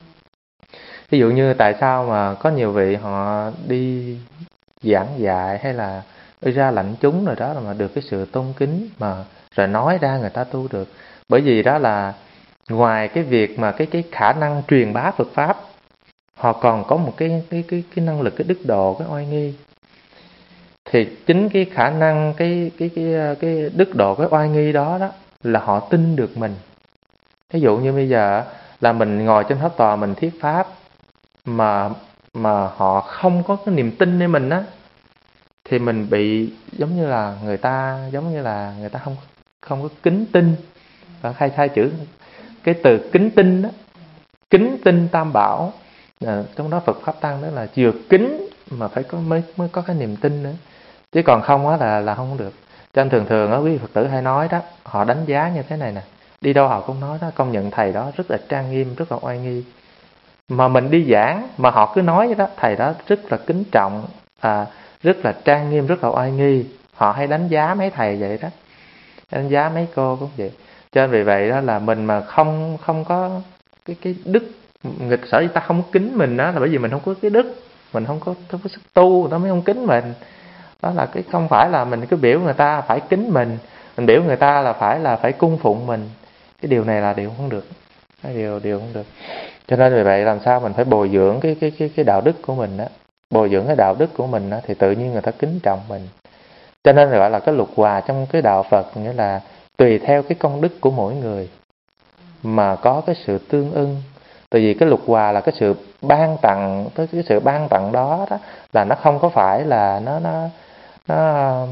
Ví dụ như tại sao mà có nhiều vị họ đi giảng dạy hay là đi ra lãnh chúng rồi đó, mà được cái sự tôn kính, mà rồi nói ra người ta tu được. Bởi vì đó là ngoài cái việc mà cái cái khả năng truyền bá Phật pháp, họ còn có một cái cái cái cái năng lực, cái đức độ, cái oai nghi. Thì chính cái khả năng cái cái cái cái đức độ, cái oai nghi đó đó là họ tin được mình. Ví dụ như bây giờ là mình ngồi trên pháp tòa mình thuyết pháp, mà mà họ không có cái niềm tinในmình á, thì mình bị giống như là người ta giống như là người ta không không có kính tin. Và khai khai chữ cái từ kính tin đó, kính tin Tam Bảo, à, trong đó Phật pháp tăng đó là vừa kính mà phải có mới mới có cái niềm tin nữa, chứ còn không á là là không được. Cho nên thường thường á quý Phật tử hay nói đó, họ đánh giá như thế này nè, đi đâu họ cũng nói đó, công nhận thầy đó rất là trang nghiêm, rất là oai nghi. Mà mình đi giảng mà họ cứ nói vậy đó, thầy đó rất là kính trọng, à, rất là trang nghiêm, rất là oai nghi. Họ hay đánh giá mấy thầy vậy đó, đánh giá mấy cô cũng vậy. Cho nên vì vậy đó là mình mà không không có cái cái đức người sở dĩ ta không kính mình đó là bởi vì mình không có cái đức, mình không có, không có sức tu, người ta mới không kính mình. Đó là cái không phải là mình cứ biểu người ta phải kính mình, mình biểu người ta là phải là phải cung phụng mình. Cái điều này là điều không được, cái điều điều không được. Cho nên vì vậy làm sao mình phải bồi dưỡng cái cái cái cái đạo đức của mình đó, bồi dưỡng cái đạo đức của mình đó, thì tự nhiên người ta kính trọng mình. Cho nên gọi là cái luật hòa trong cái đạo Phật, nghĩa là tùy theo cái công đức của mỗi người mà có cái sự tương ưng. Tại vì cái luật hòa là cái sự ban tặng, cái cái sự ban tặng đó, đó là nó không có phải là nó nó nó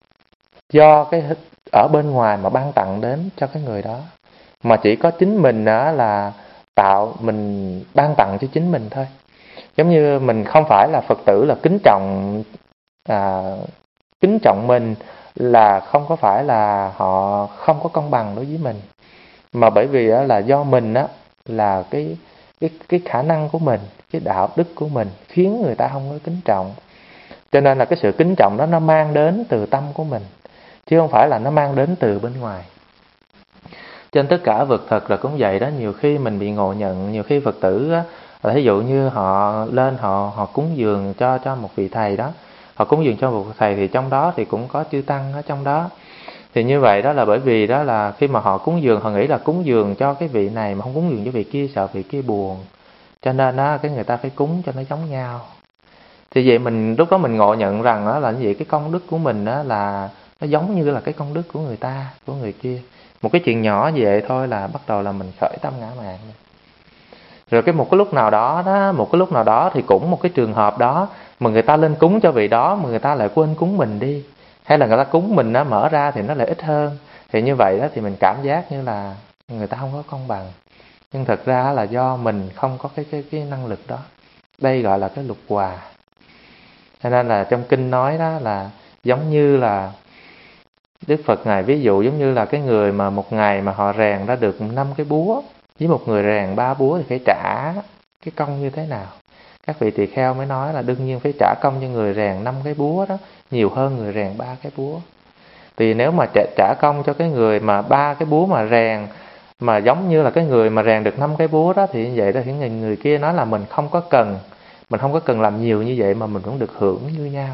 do cái ở bên ngoài mà ban tặng đến cho cái người đó, mà chỉ có chính mình đó là tạo, mình ban tặng cho chính mình thôi. Giống như mình không phải là Phật tử là kính trọng à, kính trọng mình là không có phải là họ không có công bằng đối với mình, mà bởi vì là do mình á là cái cái cái khả năng của mình, cái đạo đức của mình khiến người ta không có kính trọng. Cho nên là cái sự kính trọng đó nó mang đến từ tâm của mình, chứ không phải là nó mang đến từ bên ngoài. Trên tất cả vật thật là cũng vậy đó. Nhiều khi mình bị ngộ nhận, nhiều khi Phật tử á, là ví dụ như họ lên họ họ cúng dường cho cho một vị thầy đó, họ cúng dường cho một vị thầy thì trong đó thì cũng có chư tăng ở trong đó. Thì như vậy đó là bởi vì đó là khi mà họ cúng dường, họ nghĩ là cúng dường cho cái vị này mà không cúng dường cho vị kia sợ vị kia buồn, cho nên đó cái người ta phải cúng cho nó giống nhau. Thì vậy mình lúc đó mình ngộ nhận rằng đó là như vậy, cái công đức của mình đó là nó giống như là cái công đức của người ta, của người kia. Một cái chuyện nhỏ như vậy thôi là bắt đầu là mình khởi tâm ngã mạn. Rồi cái một cái lúc nào đó đó, một cái lúc nào đó thì cũng một cái trường hợp đó mà người ta lên cúng cho vị đó mà người ta lại quên cúng mình đi, hay là người ta cúng mình nó mở ra thì nó lại ít hơn. Thì như vậy đó thì mình cảm giác như là người ta không có công bằng. Nhưng thật ra là do mình không có cái cái cái năng lực đó. Đây gọi là cái luật hòa. Cho nên là trong kinh nói đó là giống như là Đức Phật Ngài ví dụ giống như là cái người mà một ngày mà họ rèn ra được năm cái búa, với một người rèn ba búa thì phải trả cái công như thế nào. Các vị tỳ kheo mới nói là đương nhiên phải trả công cho người rèn năm cái búa đó nhiều hơn người rèn ba cái búa. Thì nếu mà trả, trả công cho cái người mà ba cái búa mà rèn mà giống như là cái người mà rèn được năm cái búa đó, thì như vậy đó thì người, người kia nói là mình không có cần, mình không có cần làm nhiều như vậy mà mình cũng được hưởng như nhau.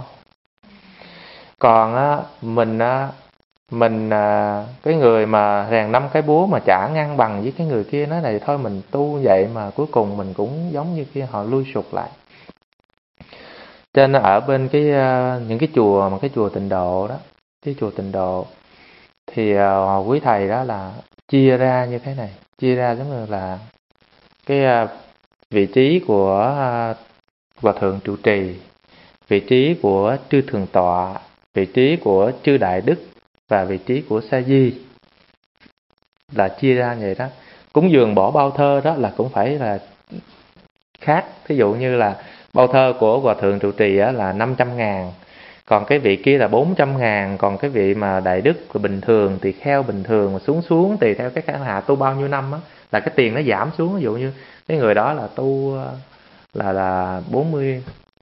Còn á, mình á, mình à, cái người mà rèn năm cái búa mà trả ngang bằng với cái người kia, nói này thôi mình tu vậy mà cuối cùng mình cũng giống như kia, họ lui sụt lại. Cho nên ở bên cái những cái chùa mà cái chùa Tịnh Độ đó, cái chùa Tịnh Độ thì uh, quý thầy đó là chia ra như thế này, chia ra giống như là cái uh, vị trí của uh, Hòa Thượng trụ trì, vị trí của Chư Thường Tọa, vị trí của Chư Đại Đức và vị trí của Sa Di, là chia ra vậy đó. Cúng dường bỏ bao thơ đó là cũng phải là khác. Ví dụ như là bao thơ của Hòa Thượng trụ trì á, là năm trăm ngàn, còn cái vị kia là bốn trăm ngàn, còn cái vị mà Đại Đức bình thường, tỳ kheo bình thường mà xuống xuống tùy theo cái khả hạ tu bao nhiêu năm á, là cái tiền nó giảm xuống. Ví dụ như cái người đó là tu là là bốn mươi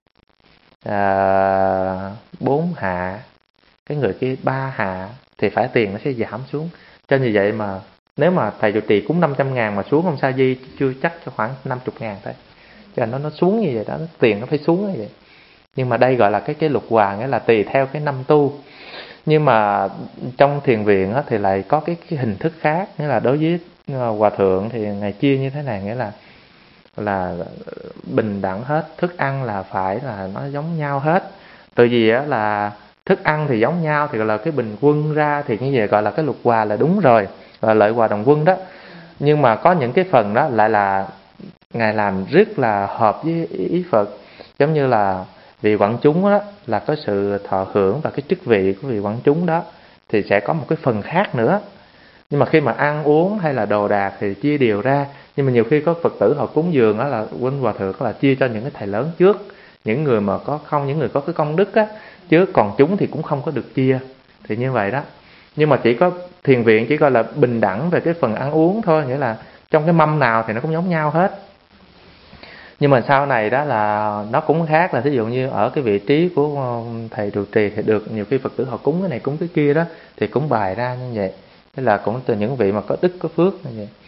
à, bốn hạ, cái người kia ba hạ, thì phải tiền nó sẽ giảm xuống. Cho như vậy mà nếu mà thầy trụ trì cúng năm trăm ngàn mà xuống ông Sa Di chưa chắc cho khoảng năm mươi ngàn thôi. Cho nên nó, nó xuống như vậy đó, tiền nó phải xuống như vậy. Nhưng mà đây gọi là cái cái luật hòa, nghĩa là tùy theo cái năm tu. Nhưng mà trong thiền viện á, thì lại có cái, cái hình thức khác. Nghĩa là đối với Hòa Thượng thì Ngài chia như thế này, nghĩa là là bình đẳng hết, thức ăn là phải là nó giống nhau hết. Từ vì á, là thức ăn thì giống nhau thì gọi là cái bình quân ra, thì như vậy gọi là cái luật hòa là đúng rồi, gọi là lợi hòa đồng quân đó. Nhưng mà có những cái phần đó lại là Ngài làm rất là hợp với ý Phật. Giống như là vị quảng chúng đó là có sự thọ hưởng và cái chức vị của vị quảng chúng đó thì sẽ có một cái phần khác nữa. Nhưng mà khi mà ăn uống hay là đồ đạc thì chia đều ra. Nhưng mà nhiều khi có Phật tử họ cúng dường đó là huynh Hòa Thượng là chia cho những cái thầy lớn trước, những người mà có không, những người có cái công đức á, chứ còn chúng thì cũng không có được chia. Thì như vậy đó. Nhưng mà chỉ có thiền viện chỉ coi là bình đẳng về cái phần ăn uống thôi, nghĩa là trong cái mâm nào thì nó cũng giống nhau hết. Nhưng mà sau này đó là nó cũng khác, là ví dụ như ở cái vị trí của thầy trụ trì thì được nhiều khi Phật tử họ cúng cái này cúng cái kia đó thì cũng bài ra như vậy. Thế là cũng từ những vị mà có đức có phước như vậy.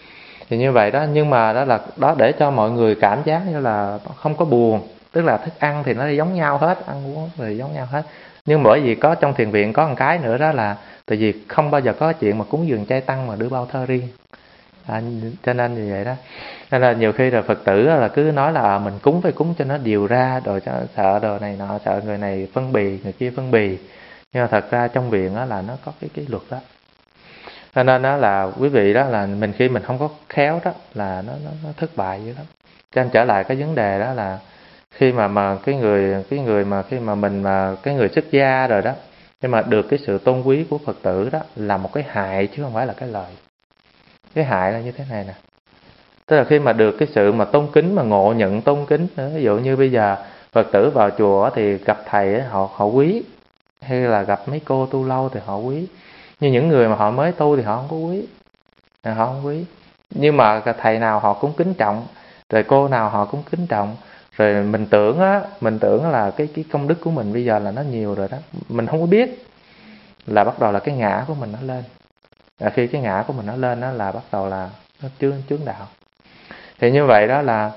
Thì như vậy đó, nhưng mà đó là đó để cho mọi người cảm giác như là không có buồn, tức là thức ăn thì nó giống nhau hết, ăn uống thì giống nhau hết. Nhưng bởi vì có trong thiền viện có một cái nữa đó là tại vì không bao giờ có chuyện mà cúng dường chay tăng mà đưa bao thơ riêng. À, cho nên như vậy đó, nên là nhiều khi là Phật tử là cứ nói là à, mình cúng phải cúng cho nó điều ra, rồi cho sợ đồ này nọ, sợ người này phân bì, người kia phân bì. Nhưng mà thật ra trong viện đó là nó có cái cái luật đó. Cho nên đó là quý vị đó là mình khi mình không có khéo đó là nó nó, nó thất bại dữ lắm. Cho nên trở lại cái vấn đề đó là khi mà mà cái người cái người mà khi mà mình mà cái người xuất gia rồi đó, nhưng mà được cái sự tôn quý của Phật tử đó là một cái hại chứ không phải là cái lợi. Cái hại là như thế này nè. Tức là khi mà được cái sự mà tôn kính, mà ngộ nhận tôn kính nữa. Ví dụ như bây giờ Phật tử vào chùa thì gặp thầy họ họ quý, hay là gặp mấy cô tu lâu thì họ quý. Nhưng những người mà họ mới tu thì họ không có quý, họ không quý. Nhưng mà thầy nào họ cũng kính trọng, rồi cô nào họ cũng kính trọng. Rồi mình tưởng á, mình tưởng là cái cái công đức của mình bây giờ là nó nhiều rồi đó, mình không có biết là bắt đầu là cái ngã của mình nó lên. Và khi cái ngã của mình nó lên đó là bắt đầu là nó chướng chướng đạo. Thì như vậy đó là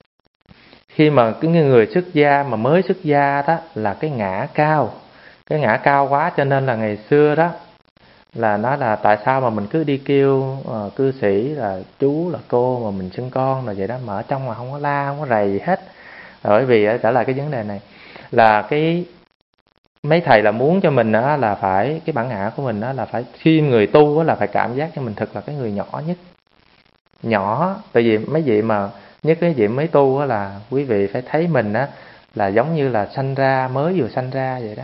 khi mà cái người xuất gia mà mới xuất gia đó là cái ngã cao, cái ngã cao quá, cho nên là ngày xưa đó là nói là tại sao mà mình cứ đi kêu uh, cư sĩ là chú là cô mà mình xưng con là vậy đó, mà ở trong mà không có la không có rầy gì hết. Bởi vì trở lại cái vấn đề này là cái mấy thầy là muốn cho mình đó là phải cái bản ngã của mình đó là phải khi người tu đó là phải cảm giác cho mình thật là cái người nhỏ nhất, nhỏ. Tại vì mấy vị mà nhất cái vị mới tu đó là quý vị phải thấy mình á là giống như là sanh ra, mới vừa sanh ra vậy đó,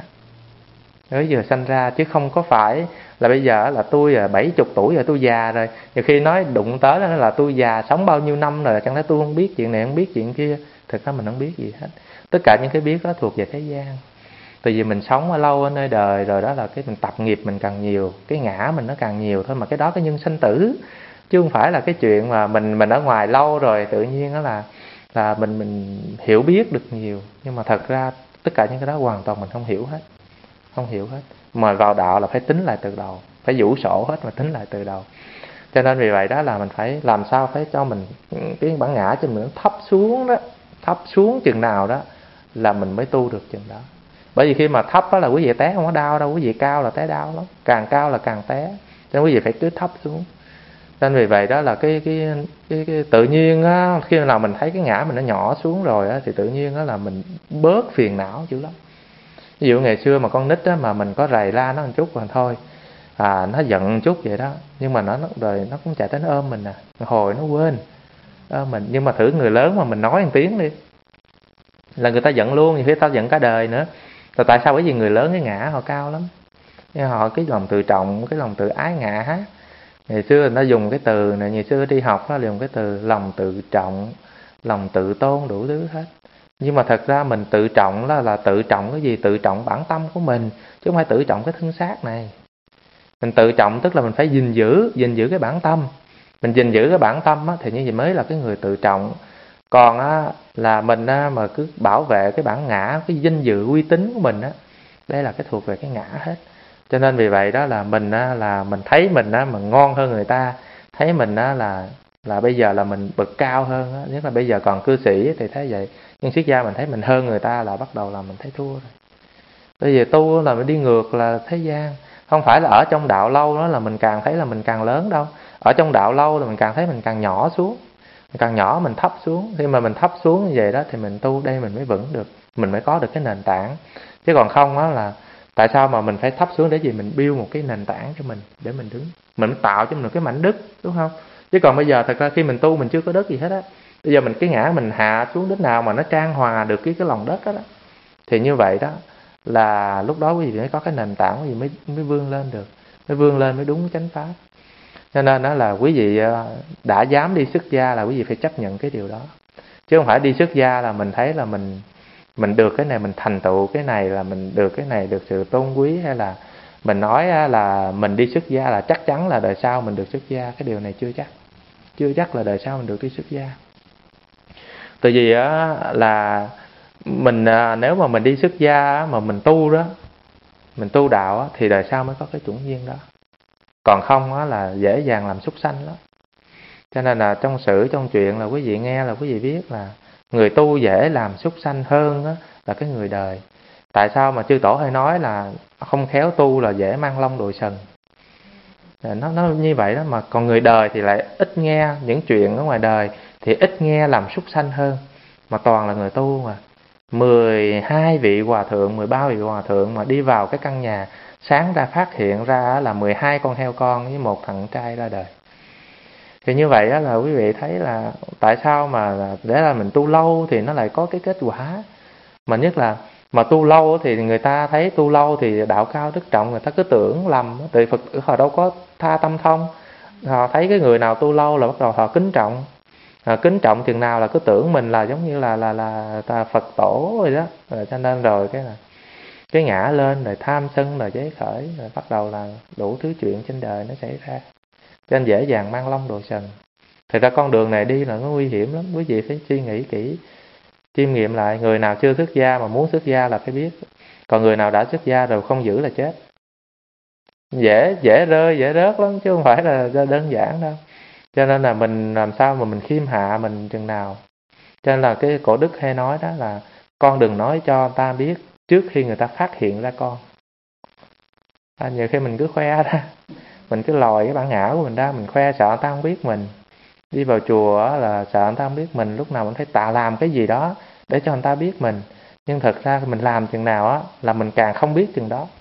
mới vừa sanh ra, chứ không có phải là bây giờ là tôi là bảy chục tuổi rồi tôi già rồi. Nhiều khi nói đụng tới đó là tôi già sống bao nhiêu năm rồi, chẳng lẽ tôi không biết chuyện này không biết chuyện kia. Thực ra mình không biết gì hết. Tất cả những cái biết đó thuộc về thế gian. Tại vì mình sống ở lâu ở nơi đời rồi đó là cái mình tập nghiệp mình càng nhiều, cái ngã mình nó càng nhiều thôi, mà cái đó cái nhân sanh tử, chứ không phải là cái chuyện mà mình mình ở ngoài lâu rồi tự nhiên đó là là mình mình hiểu biết được nhiều. Nhưng mà thật ra tất cả những cái đó hoàn toàn mình không hiểu hết, không hiểu hết. Mà vào đạo là phải tính lại từ đầu, phải vũ sổ hết mà tính lại từ đầu. Cho nên vì vậy đó là mình phải làm sao phải cho mình cái bản ngã cho mình thấp xuống đó, thấp xuống chừng nào đó là mình mới tu được chừng đó. Bởi vì khi mà thấp đó là quý vị té không có đau đâu, quý vị cao là té đau lắm, càng cao là càng té. Cho nên quý vị phải cứ thấp xuống. Nên vì vậy đó là cái cái cái, cái tự nhiên á, khi nào mình thấy cái ngã mình nó nhỏ xuống rồi á, thì tự nhiên đó là mình bớt phiền não dữ lắm. Ví dụ ngày xưa mà con nít á, mà mình có rầy la nó một chút rồi thôi, à, nó giận một chút vậy đó, nhưng mà nó, nó rồi nó cũng chạy tới nó ôm mình nè, à. Hồi nó quên ôm mình. Nhưng mà thử người lớn mà mình nói một tiếng đi là người ta giận luôn, nhiều khi ta giận cả đời nữa. Rồi tại sao? Bởi vì người lớn cái ngã họ cao lắm, nhưng họ cái lòng tự trọng, cái lòng tự ái ngã. Ngày xưa người ta dùng cái từ này, ngày xưa đi học nó dùng cái từ lòng tự trọng, lòng tự tôn, đủ thứ hết. Nhưng mà thật ra mình tự trọng là, là tự trọng cái gì? Tự trọng bản tâm của mình, chứ không phải tự trọng cái thân xác này. Mình tự trọng tức là mình phải gìn giữ, gìn giữ cái bản tâm. Mình gìn giữ cái bản tâm á, thì như vậy mới là cái người tự trọng. Còn á, là mình á, mà cứ bảo vệ cái bản ngã, cái danh dự uy tín của mình á, đây là cái thuộc về cái ngã hết. Cho nên vì vậy đó là mình á, là mình thấy mình á, mà ngon hơn người ta, thấy mình á, là là bây giờ là mình bậc cao hơn á. Nhất là bây giờ còn cư sĩ thì thấy vậy. Nhưng xuất gia mình thấy mình hơn người ta là bắt đầu là mình thấy thua rồi. Bây giờ tu là mình đi ngược là thế gian. Không phải là ở trong đạo lâu đó là mình càng thấy là mình càng lớn đâu. Ở trong đạo lâu là mình càng thấy mình càng nhỏ xuống, mình càng nhỏ mình thấp xuống. Khi mà mình thấp xuống như vậy đó thì mình tu đây mình mới vững được, mình mới có được cái nền tảng. Chứ còn không á là tại sao mà mình phải thấp xuống, để gì? Mình build một cái nền tảng cho mình để mình đứng, mình tạo cho mình một cái mảnh đất, đúng không? Chứ còn bây giờ thật ra khi mình tu mình chưa có đất gì hết á. Bây giờ mình cái ngã mình hạ xuống đến nào mà nó trang hòa được cái cái lòng đất đó, đó thì như vậy đó là lúc đó quý vị mới có cái nền tảng, quý vị mới mới vươn lên được, mới vươn lên mới đúng chánh pháp. Cho nên đó là quý vị đã dám đi xuất gia là quý vị phải chấp nhận cái điều đó, chứ không phải đi xuất gia là mình thấy là mình mình được cái này, mình thành tựu cái này, là mình được cái này, được sự tôn quý, hay là mình nói là mình đi xuất gia là chắc chắn là đời sau mình được xuất gia. Cái điều này chưa chắc, chưa chắc là đời sau mình được đi xuất gia. Tại vì á là mình nếu mà mình đi xuất gia mà mình tu đó, mình tu đạo á, thì đời sau mới có cái chuẩn duyên đó. Còn không á là dễ dàng làm súc sanh lắm. Cho nên là trong sử, trong chuyện là quý vị nghe là quý vị biết là người tu dễ làm súc sanh hơn đó, là cái người đời. Tại sao mà chư tổ hay nói là không khéo tu là dễ mang long đùi sừng? Nó, nó như vậy đó. Mà còn người đời thì lại ít nghe những chuyện ở ngoài đời, thì ít nghe làm súc sanh hơn. Mà toàn là người tu mà. mười hai vị hòa thượng, mười ba vị hòa thượng mà đi vào cái căn nhà, sáng ra phát hiện ra là mười hai con heo con với một thằng trai ra đời. Thì như vậy là quý vị thấy là tại sao mà để là mình tu lâu thì nó lại có cái kết quả. Mà nhất là mà tu lâu thì người ta thấy tu lâu thì đạo cao đức trọng, người ta cứ tưởng lầm. Tại Phật họ đâu có tha tâm thông. Họ thấy cái người nào tu lâu là bắt đầu họ kính trọng. À, kính trọng chừng nào là cứ tưởng mình là giống như là là là, là Phật tổ rồi đó. Rồi cho nên rồi cái là cái ngã lên, rồi tham sân, rồi chế khởi, rồi bắt đầu là đủ thứ chuyện trên đời nó xảy ra. Cho nên dễ dàng mang long đồ sần. Thật ra con đường này đi là nó nguy hiểm lắm. Quý vị phải suy nghĩ kỹ, chiêm nghiệm lại. Người nào chưa xuất gia mà muốn xuất gia là phải biết. Còn người nào đã xuất gia rồi không giữ là chết. Dễ dễ rơi, dễ rớt lắm, chứ không phải là đơn giản đâu. Cho nên là mình làm sao mà mình khiêm hạ mình chừng nào. Cho nên là cái cổ đức hay nói đó là con đừng nói cho người ta biết trước khi người ta phát hiện ra con. À, nhiều khi mình cứ khoe ra, mình cứ lòi cái bản ngã của mình ra, mình khoe sợ người ta không biết mình. Đi vào chùa là sợ người ta không biết mình, lúc nào mình phải tạ làm cái gì đó để cho người ta biết mình. Nhưng thật ra mình làm chừng nào á là mình càng không biết chừng đó,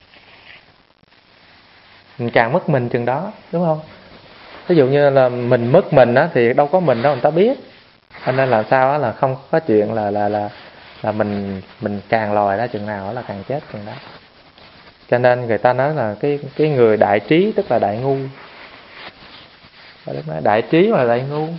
mình càng mất mình chừng đó, đúng không? Ví dụ như là mình mất mình á thì đâu có mình đâu người ta biết. Cho nên là sao á là không có chuyện là là là là mình mình càng lòi ra chừng nào là càng chết chừng đó. Cho nên người ta nói là cái cái người đại trí tức là đại ngu. Đại trí mà đại ngu.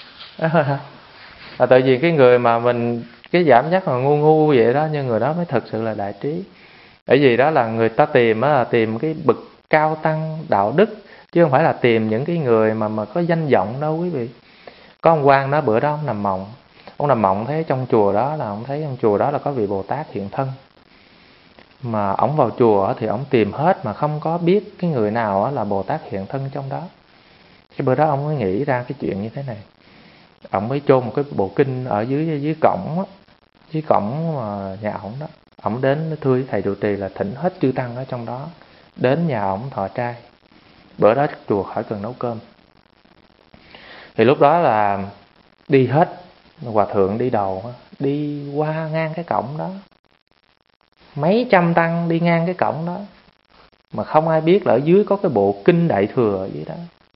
Là tại vì cái người mà mình cái cảm giác là ngu ngu vậy đó, nhưng người đó mới thực sự là đại trí. Bởi vì đó là người ta tìm á là tìm cái bậc cao tăng đạo đức, chứ không phải là tìm những cái người mà mà có danh vọng đâu quý vị. Có ông quan đó bữa đó ông nằm mộng. Ông nằm mộng thấy trong chùa đó là ông thấy trong chùa đó là có vị Bồ Tát hiện thân. Mà ông vào chùa thì ông tìm hết mà không có biết cái người nào là Bồ Tát hiện thân trong đó. Cái bữa đó ông mới nghĩ ra cái chuyện như thế này. Ông mới chôn một cái bộ kinh ở dưới dưới cổng á, dưới cổng mà nhà ổng đó. Ổng đến thưa với thầy trụ trì là thỉnh hết chư tăng ở trong đó đến nhà ổng thọ trai. Bữa đó chùa khỏi cần nấu cơm. Thì lúc đó là đi hết, hòa thượng đi đầu, đi qua ngang cái cổng đó. Mấy trăm tăng đi ngang cái cổng đó. Mà không ai biết là ở dưới có cái bộ kinh Đại Thừa ở dưới đó.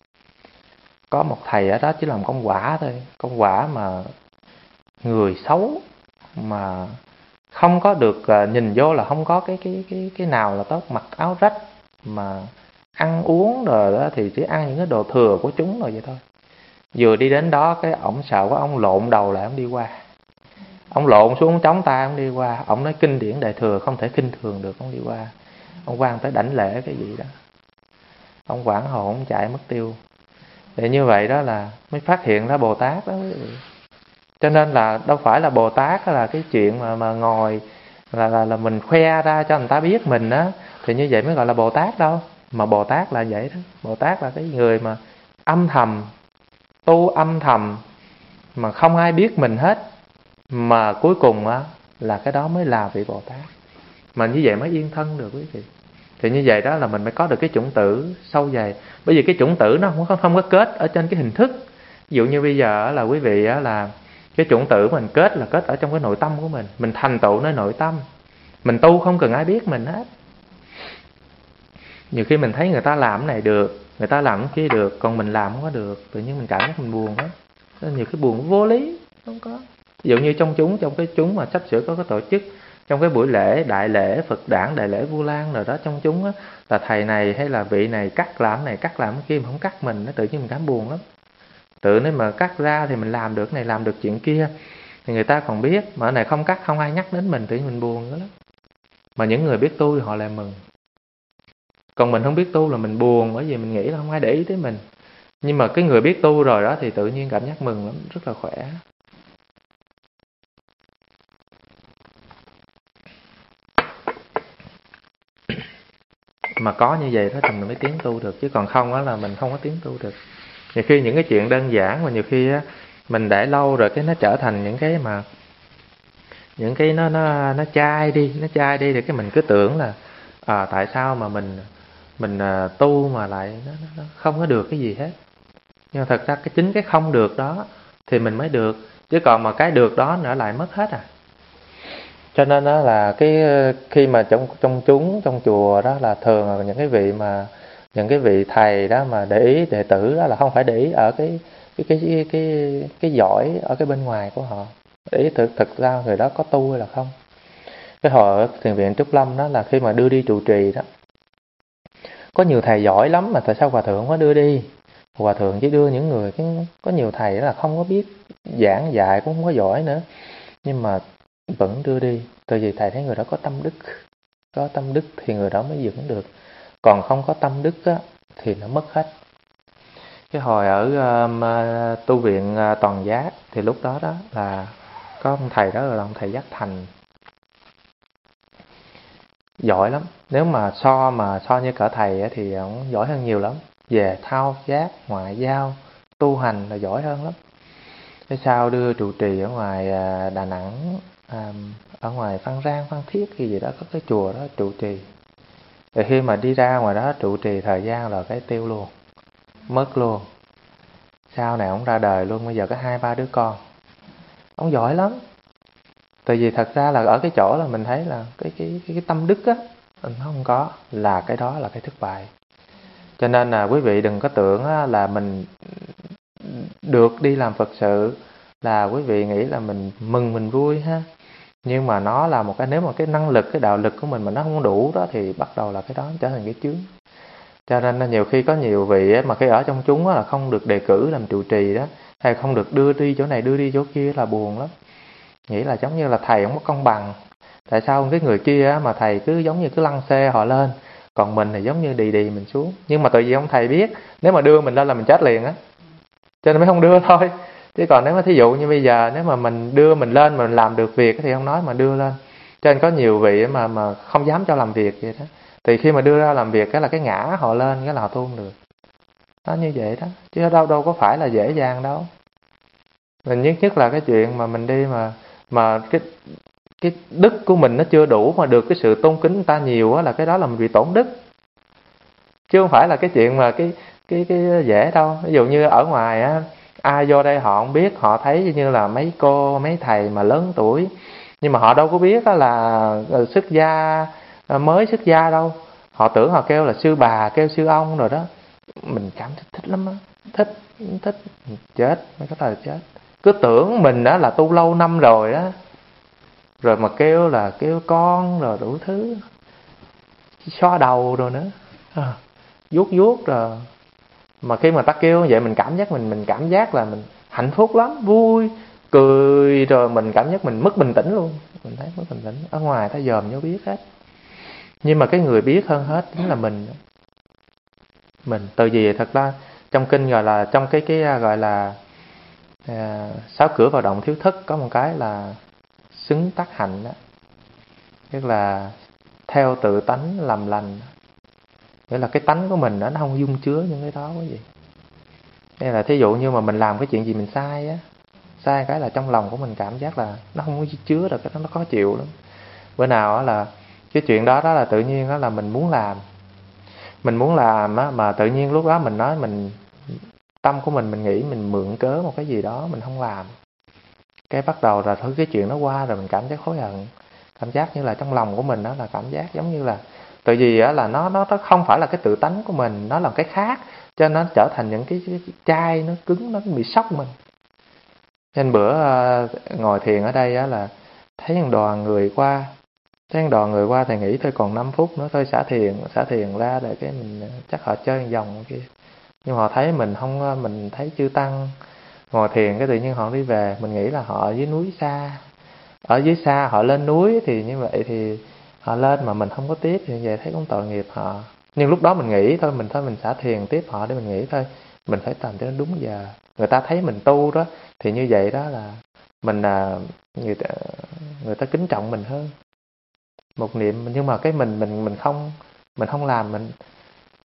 Có một thầy ở đó chỉ làm công quả thôi. Công quả mà người xấu, mà không có được nhìn vô là không có cái cái cái cái nào là tốt, mặc áo rách, mà ăn uống rồi đó thì chỉ ăn những cái đồ thừa của chúng rồi vậy thôi. Vừa đi đến đó cái ổng sợ quá, ông lộn đầu lại ông đi qua. Ông lộn xuống chống tay ông đi qua. Ông nói kinh điển Đại Thừa không thể khinh thường được, ông đi qua. Ông quan tới đảnh lễ cái gì đó. Ông quảng hồn ông chạy mất tiêu. Để như vậy đó là mới phát hiện ra Bồ Tát đó. Cho nên là đâu phải là Bồ Tát là cái chuyện mà mà ngồi là là là mình khoe ra cho người ta biết mình á, thì như vậy mới gọi là Bồ Tát đâu. Mà Bồ Tát là vậy đó. Bồ Tát là cái người mà âm thầm, tu âm thầm mà không ai biết mình hết, mà cuối cùng á là cái đó mới là vị Bồ Tát. Mà như vậy mới yên thân được quý vị. Thì như vậy đó là mình mới có được cái chủng tử sâu dày. Bởi vì cái chủng tử nó không có, không có kết ở trên cái hình thức. Ví dụ như bây giờ là quý vị là cái chủng tử mình kết là kết ở trong cái nội tâm của mình. Mình thành tựu nơi nội tâm. Mình tu không cần ai biết mình hết. Nhiều khi mình thấy người ta làm cái này được, người ta làm cái kia được, còn mình làm không có được, tự nhiên mình cảm giác mình buồn hết. Nhiều cái buồn vô lý, không có. Ví dụ như trong chúng, trong cái chúng mà sắp sửa có cái tổ chức, trong cái buổi lễ, đại lễ Phật Đản, đại lễ Vu Lan rồi đó, trong chúng á, là thầy này hay là vị này cắt làm này, cắt làm cái kia mà không cắt mình, nó tự nhiên mình cảm buồn lắm. Tự nếu mà cắt ra thì mình làm được này, làm được chuyện kia, thì người ta còn biết, mà ở này không cắt, không ai nhắc đến mình, tự nhiên mình buồn nữa lắm. Mà những người biết tu thì họ lại mừng. Còn mình không biết tu là mình buồn, bởi vì mình nghĩ là không ai để ý tới mình. Nhưng mà cái người biết tu rồi đó thì tự nhiên cảm giác mừng lắm, rất là khỏe. Mà có như vậy đó thì mình mới tiến tu được, chứ còn không á là mình không có tiến tu được. Nhiều khi những cái chuyện đơn giản mà nhiều khi á mình để lâu rồi cái nó trở thành những cái mà những cái nó nó nó chai đi, nó chai đi thì cái mình cứ tưởng là à, tại sao mà mình mình à, tu mà lại nó, nó, nó không có được cái gì hết. Nhưng mà thật ra cái chính cái không được đó thì mình mới được, chứ còn mà cái được đó nữa lại mất hết à. Cho nên đó là cái khi mà trong trong chúng trong chùa đó là thường là những cái vị mà những cái vị thầy đó mà để ý đệ tử đó là không phải để ý ở cái cái cái cái cái, cái giỏi ở cái bên ngoài của họ, để ý thực thực ra người đó có tu hay là không. Cái hồi ở thiền viện Trúc Lâm đó là khi mà đưa đi trụ trì đó, có nhiều thầy giỏi lắm mà tại sao hòa thượng không có đưa đi? Hòa thượng chỉ đưa những người cái có nhiều thầy đó là không có biết giảng dạy cũng không có giỏi nữa, nhưng mà vẫn đưa đi, tại vì thầy thấy người đó có tâm đức, có tâm đức thì người đó mới vững được, còn không có tâm đức á, thì nó mất hết. Cái hồi ở uh, tu viện uh, Toàn Giác thì lúc đó đó là có ông thầy đó là ông thầy Giác Thành, giỏi lắm. Nếu mà so mà so như cỡ thầy á, thì ông giỏi hơn nhiều lắm, về thao giác, ngoại giao, tu hành là giỏi hơn lắm. Cái sau đưa trụ trì ở ngoài uh, Đà Nẵng, À, ở ngoài Phan Rang, Phan Thiết cái gì đó có cái chùa đó trụ trì. Rồi khi mà đi ra ngoài đó trụ trì thời gian là cái tiêu luôn, mất luôn. Sau này ông ra đời luôn, bây giờ có hai ba đứa con. Ông giỏi lắm. Tại vì thật ra là ở cái chỗ là mình thấy là cái cái cái, cái tâm đức á mình không có, là cái đó là cái thất bại. Cho nên là quý vị đừng có tưởng á, là mình được đi làm Phật sự là quý vị nghĩ là mình mừng mình vui ha. Nhưng mà nó là một cái, nếu mà cái năng lực, cái đạo lực của mình mà nó không đủ đó thì bắt đầu là cái đó trở thành cái chướng. Cho nên là nhiều khi có nhiều vị mà khi ở trong chúng là không được đề cử làm trụ trì đó, hay không được đưa đi chỗ này đưa đi chỗ kia là buồn lắm. Nghĩ là giống như là thầy không có công bằng. Tại sao cái người kia mà thầy cứ giống như cứ lăng xê họ lên, còn mình thì giống như đì đì mình xuống. Nhưng mà tại vì ông thầy biết nếu mà đưa mình lên là mình chết liền á, cho nên mới không đưa thôi. Chứ còn nếu mà thí dụ như bây giờ nếu mà mình đưa mình lên mà mình làm được việc thì không nói mà đưa lên. Cho nên có nhiều vị mà mà không dám cho làm việc vậy đó. Thì khi mà đưa ra làm việc cái là cái ngã họ lên, cái là họ tu không được. Nó như vậy đó, chứ đâu đâu có phải là dễ dàng đâu. Mình nhất nhất là cái chuyện mà mình đi mà mà cái cái đức của mình nó chưa đủ mà được cái sự tôn kính người ta nhiều á, là cái đó là mình bị tổn đức. Chứ không phải là cái chuyện mà cái cái cái dễ đâu. Ví dụ như ở ngoài á, ai vô đây họ không biết, họ thấy như là mấy cô mấy thầy mà lớn tuổi, nhưng mà họ đâu có biết là xuất gia mới xuất gia đâu. Họ tưởng họ kêu là sư bà, kêu sư ông rồi đó. Mình cảm thấy thích lắm á, thích thích chết, mấy cái thời chết. Cứ tưởng mình đó là tu lâu năm rồi đó, rồi mà kêu là kêu con rồi đủ thứ, xoa đầu rồi nữa, à, vuốt vuốt rồi. Mà khi mà ta kêu như vậy mình cảm giác mình mình cảm giác là mình hạnh phúc lắm, vui, cười, rồi mình cảm giác mình mất bình tĩnh luôn. Mình thấy mất bình tĩnh. Ở ngoài ta dòm nhau biết hết, nhưng mà cái người biết hơn hết chính là mình. Mình từ gì thật ra trong kinh gọi là trong cái cái gọi là à, sáu cửa vào động thiếu thức có một cái là xứng tắc hạnh đó, tức là theo tự tánh làm lành. Nghĩa là cái tánh của mình đó, nó không dung chứa những cái đó quý vị. Hay là thí dụ như mà mình làm cái chuyện gì mình sai á, sai cái là trong lòng của mình cảm giác là nó không có chứa được, cái đó nó khó chịu lắm. Bữa nào là cái chuyện đó đó là tự nhiên đó là mình muốn làm, mình muốn làm á, mà tự nhiên lúc đó mình nói mình tâm của mình mình nghĩ mình mượn cớ một cái gì đó mình không làm, cái bắt đầu là thôi cái chuyện nó qua rồi mình cảm giác hối hận, cảm giác như là trong lòng của mình đó là cảm giác giống như là tại vì á là nó nó nó không phải là cái tự tánh của mình, nó là cái khác, cho nên nó trở thành những cái, cái, cái chai nó cứng, nó bị sốc mình. Nên bữa uh, ngồi thiền ở đây á là thấy một đoàn người qua, thấy một đoàn người qua thì nghĩ thôi còn năm phút nữa thôi xả thiền, xả thiền ra để cái mình chắc họ chơi một vòng kia. Nhưng họ thấy mình không, mình thấy chư tăng ngồi thiền cái tự nhiên họ đi về, mình nghĩ là họ ở dưới núi xa, ở dưới xa họ lên núi thì như vậy thì họ lên mà mình không có tiếp thì như vậy thấy cũng tội nghiệp họ. Nhưng lúc đó mình nghĩ thôi mình thôi mình xả thiền tiếp họ để mình nghĩ thôi mình phải làm cho nó đúng giờ. Người ta thấy mình tu đó thì như vậy đó là mình là người ta, người ta kính trọng mình hơn một niệm. Nhưng mà cái mình mình mình không mình không làm, mình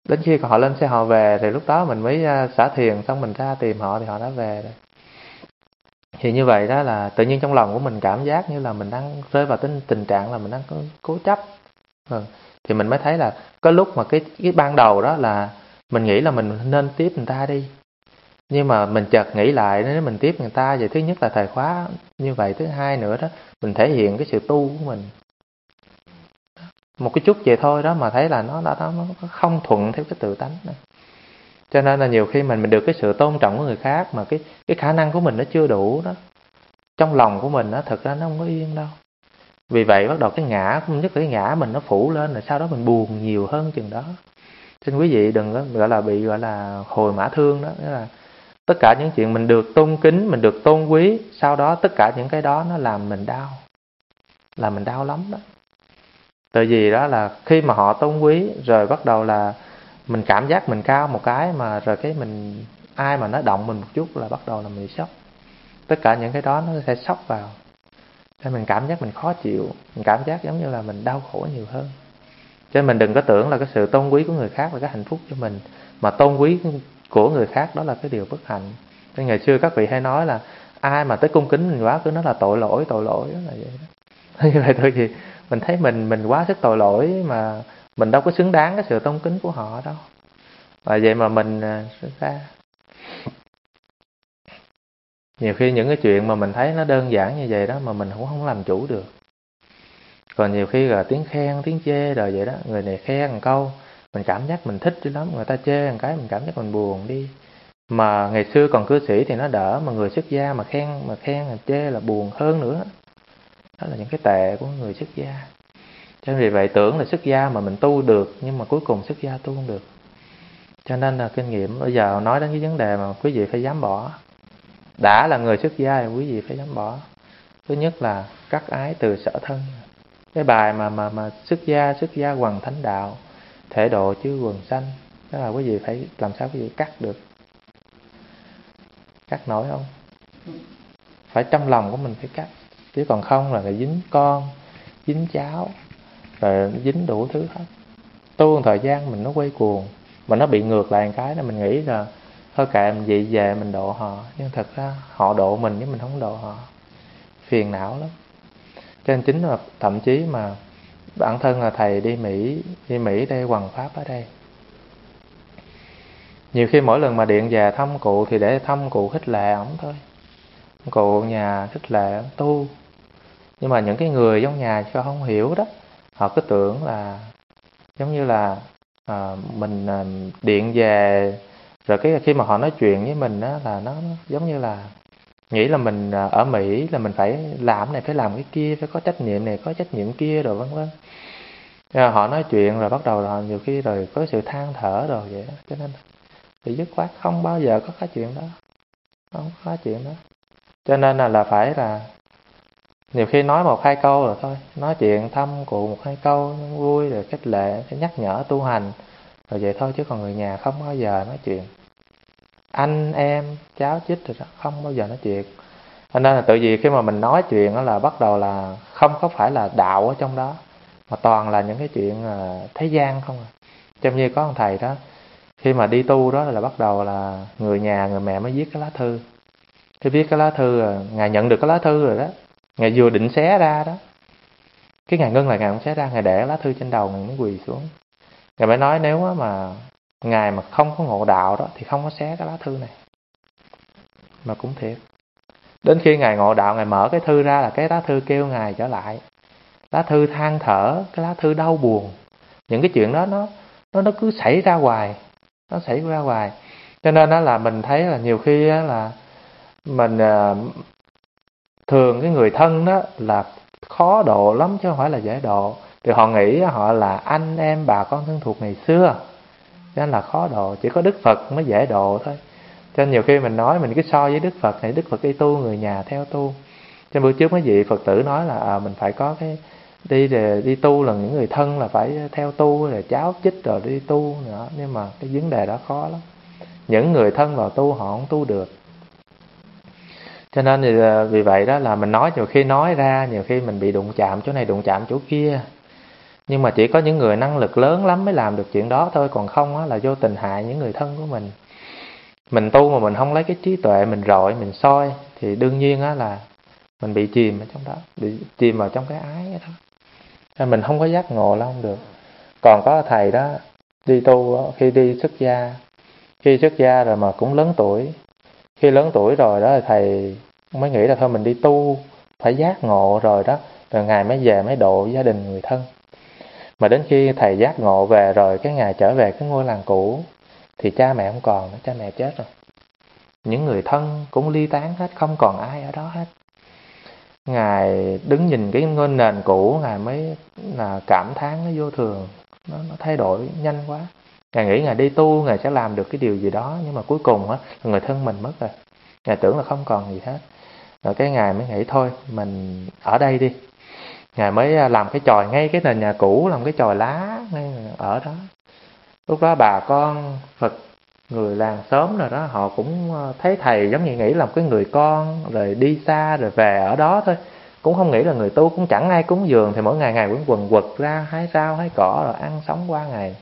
Đến khi họ lên xe họ về thì lúc đó mình mới xả thiền, xong mình ra tìm họ thì họ đã về rồi. Thì như vậy đó là tự nhiên trong lòng của mình cảm giác như là mình đang rơi vào tình, tình trạng là mình đang cố chấp. Ừ. Thì mình mới thấy là có lúc mà cái, cái ban đầu đó là mình nghĩ là mình nên tiếp người ta đi. Nhưng mà mình chợt nghĩ lại, nếu mình tiếp người ta vậy, thứ nhất là thời khóa như vậy, thứ hai nữa đó mình thể hiện cái sự tu của mình. Một cái chút vậy thôi đó mà thấy là nó đã nó không thuận theo cái tự tánh này. Cho nên là nhiều khi mình mình được cái sự tôn trọng của người khác mà cái cái khả năng của mình nó chưa đủ đó, trong lòng của mình nó thực ra nó không có yên đâu. Vì vậy bắt đầu cái ngã, nhất là cái ngã mình nó phủ lên, rồi sau đó mình buồn nhiều hơn chừng đó. Cho nên quý vị đừng có gọi là bị gọi là hồi mã thương đó, nghĩa là tất cả những chuyện mình được tôn kính, mình được tôn quý, sau đó tất cả những cái đó nó làm mình đau, làm mình đau lắm đó. Tại vì đó là khi mà họ tôn quý rồi bắt đầu là mình cảm giác mình cao một cái, mà rồi cái mình ai mà nó động mình một chút là bắt đầu là mình sốc. Tất cả những cái đó nó sẽ sốc vào, nên mình cảm giác mình khó chịu, mình cảm giác giống như là mình đau khổ nhiều hơn. Cho nên mình đừng có tưởng là cái sự tôn quý của người khác là cái hạnh phúc cho mình, mà tôn quý của người khác đó là cái điều bất hạnh. Nên ngày xưa các vị hay nói là ai mà tới cung kính mình quá cứ nói là tội lỗi, tội lỗi, đó là vậy đó. Như vậy thôi, thì mình thấy mình mình quá sức tội lỗi, mà mình đâu có xứng đáng cái sự tôn kính của họ đâu. Và vậy mà mình ra nhiều khi những cái chuyện mà mình thấy nó đơn giản như vậy đó mà mình cũng không làm chủ được. Còn nhiều khi là tiếng khen, tiếng chê rồi vậy đó, người này khen một câu mình cảm giác mình thích lắm, người ta chê một cái mình cảm giác mình buồn đi. Mà ngày xưa còn cư sĩ thì nó đỡ, mà người xuất gia mà khen mà khen mà chê là buồn hơn nữa. Đó là những cái tệ của người xuất gia. Cho nên vì vậy tưởng là xuất gia mà mình tu được, nhưng mà cuối cùng xuất gia tu không được. Cho nên là kinh nghiệm bây giờ nói đến cái vấn đề mà quý vị phải dám bỏ. Đã là người xuất gia thì quý vị phải dám bỏ. Thứ nhất là cắt ái từ sở thân. Cái bài mà mà mà xuất gia xuất gia hoằng thánh đạo, thể độ chứ quần sanh, đó là quý vị phải làm sao quý vị cắt được. Cắt nổi không? Phải trong lòng của mình phải cắt, chứ còn không là phải dính con, dính cháu, rồi dính đủ thứ hết. Tu một thời gian mình nó quay cuồng, mà nó bị ngược lại một cái là mình nghĩ là thôi kệ mình vậy về mình độ họ, nhưng thật ra họ độ mình chứ mình không độ họ, phiền não lắm. Cho nên chính là thậm chí mà bản thân là thầy đi Mỹ, đi Mỹ đây hoằng pháp ở đây, nhiều khi mỗi lần mà điện về thăm cụ thì để thăm cụ khích lệ ổng thôi. Cụ nhà khích lệ ổng tu, nhưng mà những cái người trong nhà cho không hiểu đó, họ cứ tưởng là giống như là à, mình à, điện về rồi cái khi mà họ nói chuyện với mình đó là nó giống như là nghĩ là mình ở Mỹ là mình phải làm này phải làm cái kia, phải có trách nhiệm này có trách nhiệm kia rồi vân vân. Họ nói chuyện rồi bắt đầu là nhiều khi rồi có sự than thở rồi vậy đó. Cho nên thì dứt khoát không bao giờ có cái chuyện đó, không có chuyện đó. Cho nên là là phải là nhiều khi nói một hai câu rồi thôi, nói chuyện thăm cụ một hai câu vui rồi khích lệ, nhắc nhở tu hành rồi vậy thôi, chứ còn người nhà không bao giờ nói chuyện. Anh em cháu chích rồi đó, không bao giờ nói chuyện. Cho nên là tự vì khi mà mình nói chuyện đó là bắt đầu là không có phải là đạo ở trong đó, mà toàn là những cái chuyện thế gian không à. Trong như có ông thầy đó, khi mà đi tu đó là bắt đầu là người nhà người mẹ mới viết cái lá thư. Cái viết cái lá thư, ngài nhận được cái lá thư rồi đó, ngài vừa định xé ra đó, cái ngài ngưng lại, ngài không xé ra, ngài để cái lá thư trên đầu, ngài mới quỳ xuống. Ngài mới nói nếu mà ngài mà không có ngộ đạo đó thì không có xé cái lá thư này. Mà cũng thiệt, đến khi ngài ngộ đạo, ngài mở cái thư ra là cái lá thư kêu ngài trở lại, lá thư than thở, cái lá thư đau buồn. Những cái chuyện đó nó nó nó cứ xảy ra hoài, nó xảy ra hoài. Cho nên đó là mình thấy là nhiều khi là mình thường cái người thân đó là khó độ lắm chứ không phải là dễ độ. Thì họ nghĩ họ là anh em bà con thân thuộc ngày xưa, cho nên là khó độ. Chỉ có Đức Phật mới dễ độ thôi. Cho nên nhiều khi mình nói mình cứ so với Đức Phật này, Đức Phật đi tu, người nhà theo tu. Cho bữa trước mấy vị Phật tử nói là à, mình phải có cái đi để đi tu là những người thân là phải theo tu, rồi cháu chích rồi đi tu nữa. Nhưng mà cái vấn đề đó khó lắm. Những người thân vào tu họ không tu được. Cho nên thì vì vậy đó là mình nói, nhiều khi nói ra nhiều khi mình bị đụng chạm chỗ này đụng chạm chỗ kia. Nhưng mà chỉ có những người năng lực lớn lắm mới làm được chuyện đó thôi, còn không á, là vô tình hại những người thân của mình. Mình tu mà mình không lấy cái trí tuệ mình rọi, mình soi thì đương nhiên á, là mình bị chìm ở trong đó, bị chìm vào trong cái ái đó. Nên mình không có giác ngộ là không được. Còn có thầy đó đi tu đó, khi đi xuất gia, khi xuất gia rồi mà cũng lớn tuổi, khi lớn tuổi rồi đó thầy mới nghĩ là thôi mình đi tu, phải giác ngộ rồi đó, rồi Ngài mới về mới độ gia đình người thân. Mà đến khi thầy giác ngộ về rồi, cái Ngài trở về cái ngôi làng cũ, thì cha mẹ không còn nữa, cha mẹ chết rồi. Những người thân cũng ly tán hết, không còn ai ở đó hết. Ngài đứng nhìn cái ngôi nền cũ, Ngài mới là cảm thán nó vô thường, nó, nó thay đổi nhanh quá. Ngài nghĩ Ngài đi tu, Ngài sẽ làm được cái điều gì đó, nhưng mà cuối cùng á, người thân mình mất rồi. Ngài tưởng là không còn gì hết. Rồi cái Ngài mới nghĩ thôi, mình ở đây đi. Ngài mới làm cái chòi ngay cái nền nhà cũ, làm cái chòi lá ngay ở đó. Lúc đó bà con Phật, người làng xóm rồi đó, họ cũng thấy thầy giống như nghĩ là một cái người con, rồi đi xa rồi về ở đó thôi. Cũng không nghĩ là người tu, cũng chẳng ai cúng dường, thì mỗi ngày Ngài cũng quần quật ra hái rau, hái cỏ rồi ăn sống qua ngày.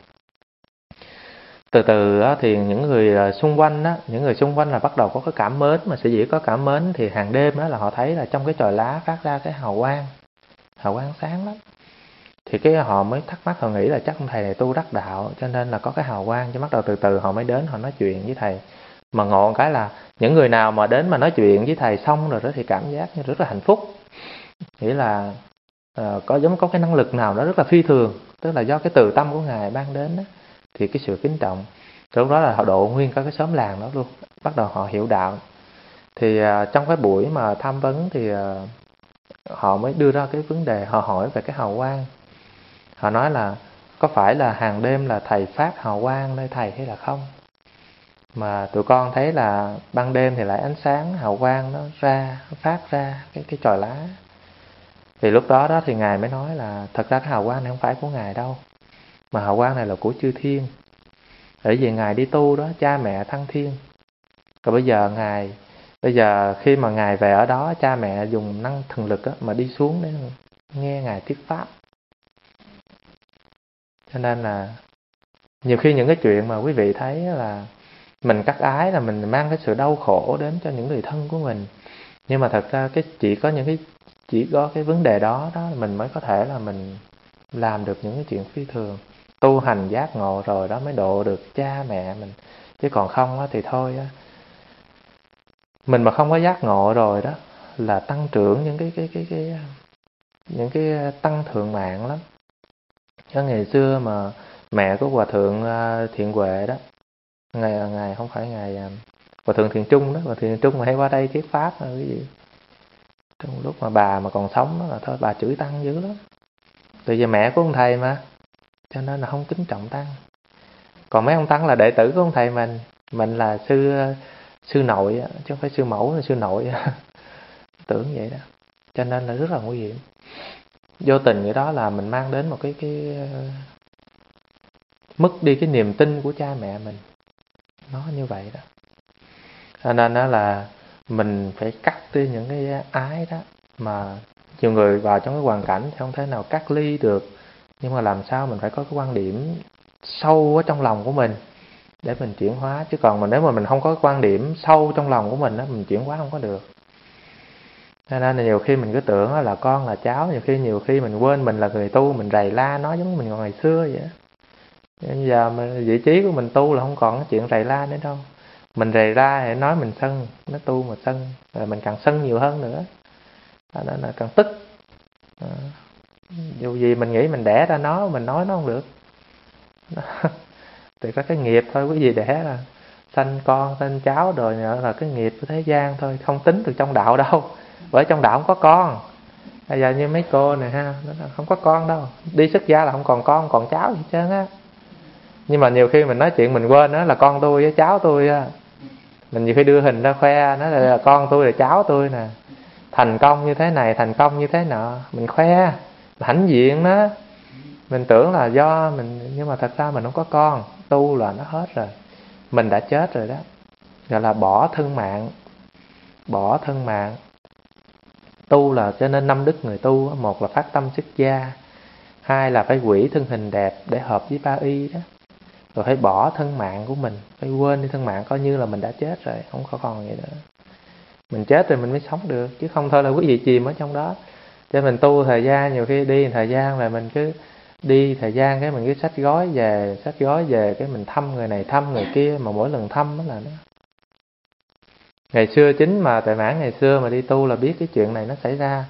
Từ từ thì những người xung quanh đó, những người xung quanh là bắt đầu có cái cảm mến, mà sở dĩ có cảm mến thì hàng đêm đó là họ thấy là trong cái chòi lá phát ra cái hào quang, hào quang sáng lắm. Thì cái họ mới thắc mắc, họ nghĩ là chắc ông thầy này tu đắc đạo cho nên là có cái hào quang, cho bắt đầu từ từ họ mới đến, họ nói chuyện với thầy. Mà ngộ cái là những người nào mà đến mà nói chuyện với thầy xong rồi đó thì cảm giác như rất là hạnh phúc. Nghĩa là uh, có giống có cái năng lực nào đó rất là phi thường, tức là do cái từ tâm của Ngài ban đến đó, thì cái sự kính trọng. Lúc đó là họ độ nguyên cả cái xóm làng đó luôn, bắt đầu họ hiểu đạo. Thì uh, trong cái buổi mà tham vấn thì uh, họ mới đưa ra cái vấn đề, họ hỏi về cái hào quang. Họ nói là có phải là hàng đêm là thầy phát hào quang nơi thầy hay là không? Mà tụi con thấy là ban đêm thì lại ánh sáng hào quang nó ra, nó phát ra cái cái chòi lá. Thì lúc đó đó thì Ngài mới nói là thật ra cái hào quang này không phải của Ngài đâu, mà hào quang này là của chư thiên. Bởi vì Ngài đi tu đó, cha mẹ thăng thiên. Rồi bây giờ Ngài, bây giờ khi mà Ngài về ở đó, cha mẹ dùng năng thần lực đó, mà đi xuống để nghe Ngài thuyết pháp. Cho nên là nhiều khi những cái chuyện mà quý vị thấy là mình cắt ái là mình mang cái sự đau khổ đến cho những người thân của mình. Nhưng mà thật ra cái chỉ có những cái chỉ có cái vấn đề đó đó mình mới có thể là mình làm được những cái chuyện phi thường. Tu hành giác ngộ rồi đó mới độ được cha mẹ mình. Chứ còn không á thì thôi á. Mình mà không có giác ngộ rồi đó là tăng trưởng những cái cái cái cái những cái tăng thượng mạng lắm. Cho ngày xưa mà mẹ của Hòa thượng Thiện Huệ đó, ngày ngày không phải ngày Hòa thượng Thiện Trung đó, Hòa thượng Thiện Trung mà hay qua đây thuyết pháp là cái gì? Trong lúc mà bà mà còn sống đó là thôi bà chửi tăng dữ lắm. Tại vì mẹ của ông thầy mà, cho nên là không kính trọng tăng. Còn mấy ông tăng là đệ tử của ông thầy mình, mình là sư sư nội chứ không phải sư mẫu, là sư nội. Tưởng vậy đó. Cho nên là rất là nguy hiểm. Vô tình vậy đó là mình mang đến một cái cái mất đi cái niềm tin của cha mẹ mình. Nó như vậy đó. Cho nên đó là mình phải cắt đi những cái ái đó. Mà nhiều người vào trong cái hoàn cảnh thì không thể nào cắt ly được. Nhưng mà làm sao mình phải có cái quan điểm sâu ở trong lòng của mình để mình chuyển hóa. Chứ còn mà nếu mà mình không có cái quan điểm sâu trong lòng của mình đó, mình chuyển hóa không có được. Cho nên là nhiều khi mình cứ tưởng là con là cháu, nhiều khi nhiều khi mình quên mình là người tu, mình rầy la nó giống như mình còn ngày xưa vậy. Bây giờ mà vị trí của mình tu là không còn cái chuyện rầy la nữa đâu. Mình rầy ra thì nói mình sân, nó tu mà sân, rồi mình càng sân nhiều hơn nữa. Đó là càng tức. À, dù gì mình nghĩ mình đẻ ra nó, mình nói nó không được. Thì có cái nghiệp thôi, quý vị đẻ là sanh con, sanh cháu rồi là cái nghiệp của thế gian thôi, không tính được trong đạo đâu. Bởi trong đạo không có con. Bây giờ như mấy cô này ha, không có con đâu. Đi xuất gia là không còn con, còn cháu gì trơn á. Nhưng mà nhiều khi mình nói chuyện mình quên đó là con tôi với cháu tôi á. Mình nhiều khi đưa hình ra khoe, nói là con tôi là cháu tôi nè. Thành công như thế này, thành công như thế nọ. Mình khoe, hãnh diện đó. Mình tưởng là do mình, nhưng mà thật ra mình không có con. Tu là nó hết rồi. Mình đã chết rồi đó. Gọi là bỏ thân mạng. Bỏ thân mạng. Tu là cho nên năm đức người tu. Một là phát tâm xuất gia. hai là phải hủy thân hình đẹp để hợp với ba y đó, rồi phải bỏ thân mạng của mình, phải quên đi thân mạng, coi như là mình đã chết rồi, không có còn vậy nữa. Mình chết rồi mình mới sống được, chứ không thôi là quý vị chìm ở trong đó. Cho mình tu thời gian, nhiều khi đi thời gian là mình cứ đi thời gian cái mình cứ xách gói về, xách gói về cái mình thăm người này thăm người kia, mà mỗi lần thăm đó là nó. Ngày xưa chính mà Tuệ Mãn ngày xưa mà đi tu là biết cái chuyện này nó xảy ra.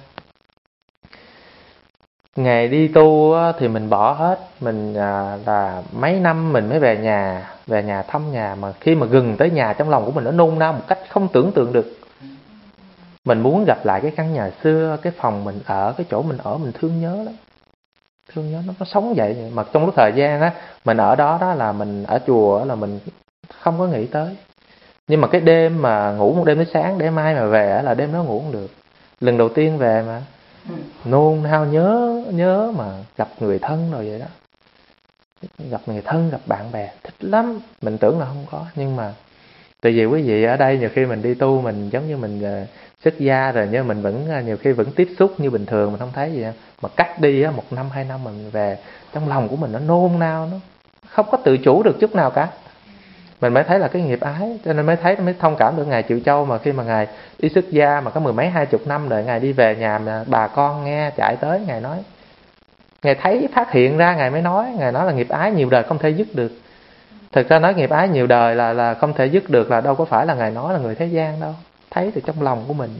Ngày đi tu thì mình bỏ hết, mình à, là mấy năm mình mới về nhà, về nhà thăm nhà, mà khi mà gần tới nhà trong lòng của mình nó nôn nao một cách không tưởng tượng được. Mình muốn gặp lại cái căn nhà xưa, cái phòng mình ở, cái chỗ mình ở, mình thương nhớ lắm. Thương nhớ nó có sống vậy. Mà trong lúc thời gian á mình ở đó đó là mình ở chùa là mình không có nghĩ tới. Nhưng mà cái đêm mà ngủ một đêm tới sáng để mai mà về là đêm đó ngủ không được. Lần đầu tiên về mà nôn nao nhớ nhớ mà gặp người thân rồi vậy đó. Gặp người thân, gặp bạn bè thích lắm. Mình tưởng là không có, nhưng mà tại vì quý vị ở đây nhiều khi mình đi tu mình giống như mình uh, xuất gia rồi, nhưng mình vẫn uh, nhiều khi vẫn tiếp xúc như bình thường, mình không thấy gì. Mà cách đi uh, một năm hai năm mình về, trong lòng của mình nó nôn nao, nó không có tự chủ được chút nào cả. Mình mới thấy là cái nghiệp ái, cho nên mới thấy mới thông cảm được Ngài Triệu Châu mà khi mà Ngài đi xuất gia mà có mười mấy hai chục năm rồi, Ngài đi về nhà mà bà con nghe chạy tới Ngài nói, Ngài thấy phát hiện ra Ngài mới nói, Ngài nói là nghiệp ái nhiều đời không thể dứt được. Thực ra nói nghiệp ái nhiều đời là là không thể dứt được là đâu có phải là Ngài nói là người thế gian đâu, thấy từ trong lòng của mình.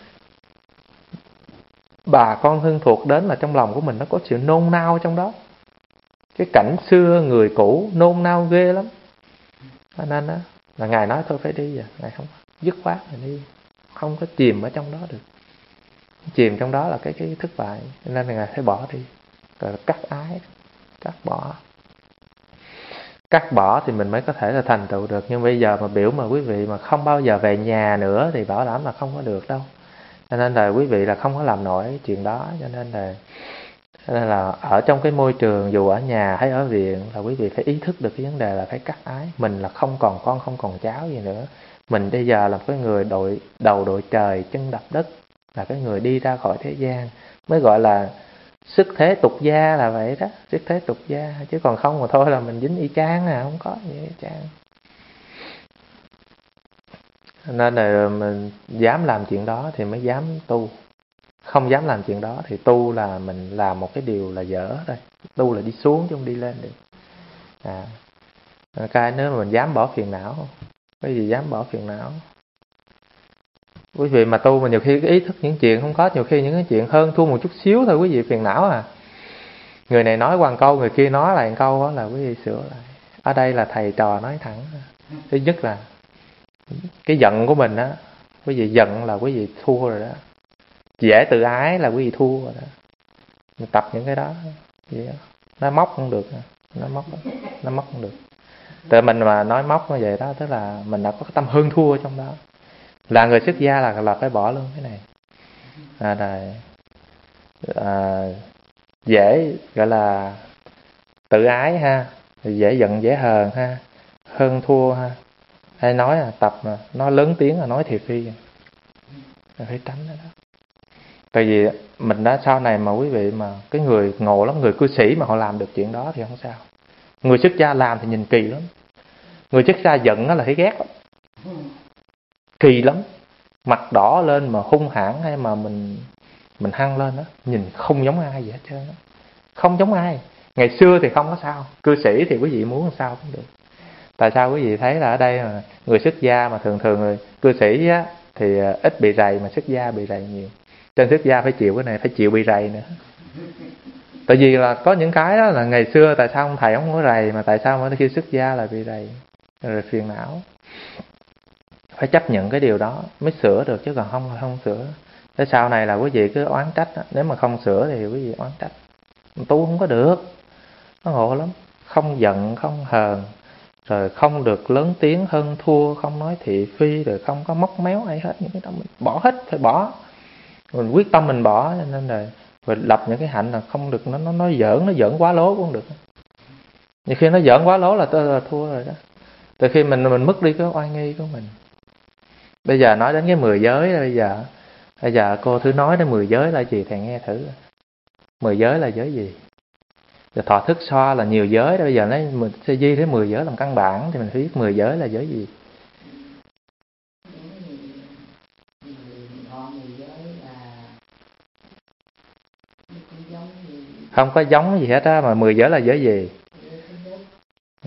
Bà con thân thuộc đến là trong lòng của mình nó có sự nôn nao trong đó. Cái cảnh xưa người cũ nôn nao ghê lắm. Cho nên đó là Ngài nói thôi phải đi rồi, Ngài không dứt khoát là đi, không có chìm ở trong đó được. Chìm trong đó là cái cái thất bại, nên là Ngài phải bỏ đi, gọi là cắt ái, cắt bỏ. Cắt bỏ thì mình mới có thể là thành tựu được. Nhưng bây giờ mà biểu mà quý vị mà không bao giờ về nhà nữa thì bảo đảm là không có được đâu. Cho nên là quý vị là không có làm nổi cái chuyện đó. Cho nên là cho nên là ở trong cái môi trường, dù ở nhà hay ở viện, là quý vị phải ý thức được cái vấn đề là phải cắt ái. Mình là không còn con, không còn cháu gì nữa. Mình bây giờ là cái người đội đầu đội trời, chân đập đất, là cái người đi ra khỏi thế gian, mới gọi là xuất thế tục gia là vậy đó, xuất thế tục gia. Chứ còn không mà thôi là mình dính y chang à, không có gì y chang. Nên là mình dám làm chuyện đó thì mới dám tu. Không dám làm chuyện đó thì tu là mình làm một cái điều là dở thôi. Tu là đi xuống chứ không đi lên được. À, cái nếu mà mình dám bỏ phiền não, cái gì dám bỏ phiền não. Quý vị mà tu mà nhiều khi cái ý thức những chuyện không có, nhiều khi những cái chuyện hơn thua một chút xíu thôi quý vị phiền não à. Người này nói qua một câu, người kia nói lại một câu đó là quý vị sửa lại. Ở đây là thầy trò nói thẳng. Thứ nhất là cái giận của mình á, quý vị giận là quý vị thua rồi đó. Dễ tự ái là quý vị thua rồi đó. Mình tập những cái đó, vậy đó. Nó móc không được, nó móc, nó móc không được. Tại mình mà nói móc như vậy đó, tức là mình đã có cái tâm hơn thua trong đó. Là người xuất gia là là phải bỏ luôn cái này. À, là, à, dễ gọi là tự ái ha, dễ giận dễ hờn ha, hơn thua ha. Hay nói là tập mà nói lớn tiếng là nói thiệt phi, phải tránh đó. Tại vì mình đã sau này mà quý vị mà cái người ngộ lắm, người cư sĩ mà họ làm được chuyện đó thì không sao. Người xuất gia làm thì nhìn kỳ lắm. Người xuất gia giận đó là thấy ghét lắm, kỳ lắm. Mặt đỏ lên mà hung hãn hay mà mình mình hăng lên đó, nhìn không giống ai vậy hết trơn đó. Không giống ai. Ngày xưa thì không có sao, cư sĩ thì quý vị muốn làm sao cũng được. Tại sao quý vị thấy là ở đây mà người xuất gia mà thường thường người cư sĩ á, thì ít bị rầy, mà xuất gia bị rầy nhiều. Trên xuất gia phải chịu cái này, phải chịu bị rầy nữa. Tại vì là có những cái đó là ngày xưa tại sao ông thầy không có rầy, mà tại sao mà khi xuất gia là bị rầy, rồi phiền não. Phải chấp nhận cái điều đó mới sửa được, chứ còn không là không sửa. Thế sau này là quý vị cứ oán trách đó. Nếu mà không sửa thì quý vị oán trách. Tu không có được, nó ngộ lắm. Không giận, không hờn, rồi không được lớn tiếng hơn thua, không nói thị phi, rồi không có móc méo ai hết. Những cái đó mình bỏ hết, phải bỏ. Mình quyết tâm mình bỏ, cho nên là rồi lập những cái hạnh là không được, nó nó nó giỡn, nó giỡn quá lố cũng không được. Nhiều khi nó giỡn quá lố là tôi là thua rồi đó. Từ khi mình mình mất đi cái oai nghi của mình. Bây giờ nói đến cái mười giới, bây giờ bây giờ cô thử nói đến mười giới là gì thầy nghe thử. Mười giới là giới gì? Rồi thọ thức so là nhiều giới đó, bây giờ lấy mình sẽ di tới mười giới làm căn bản thì mình phải biết mười giới là giới gì. Không có giống gì hết á, mà mười giới là giới gì? Ừ.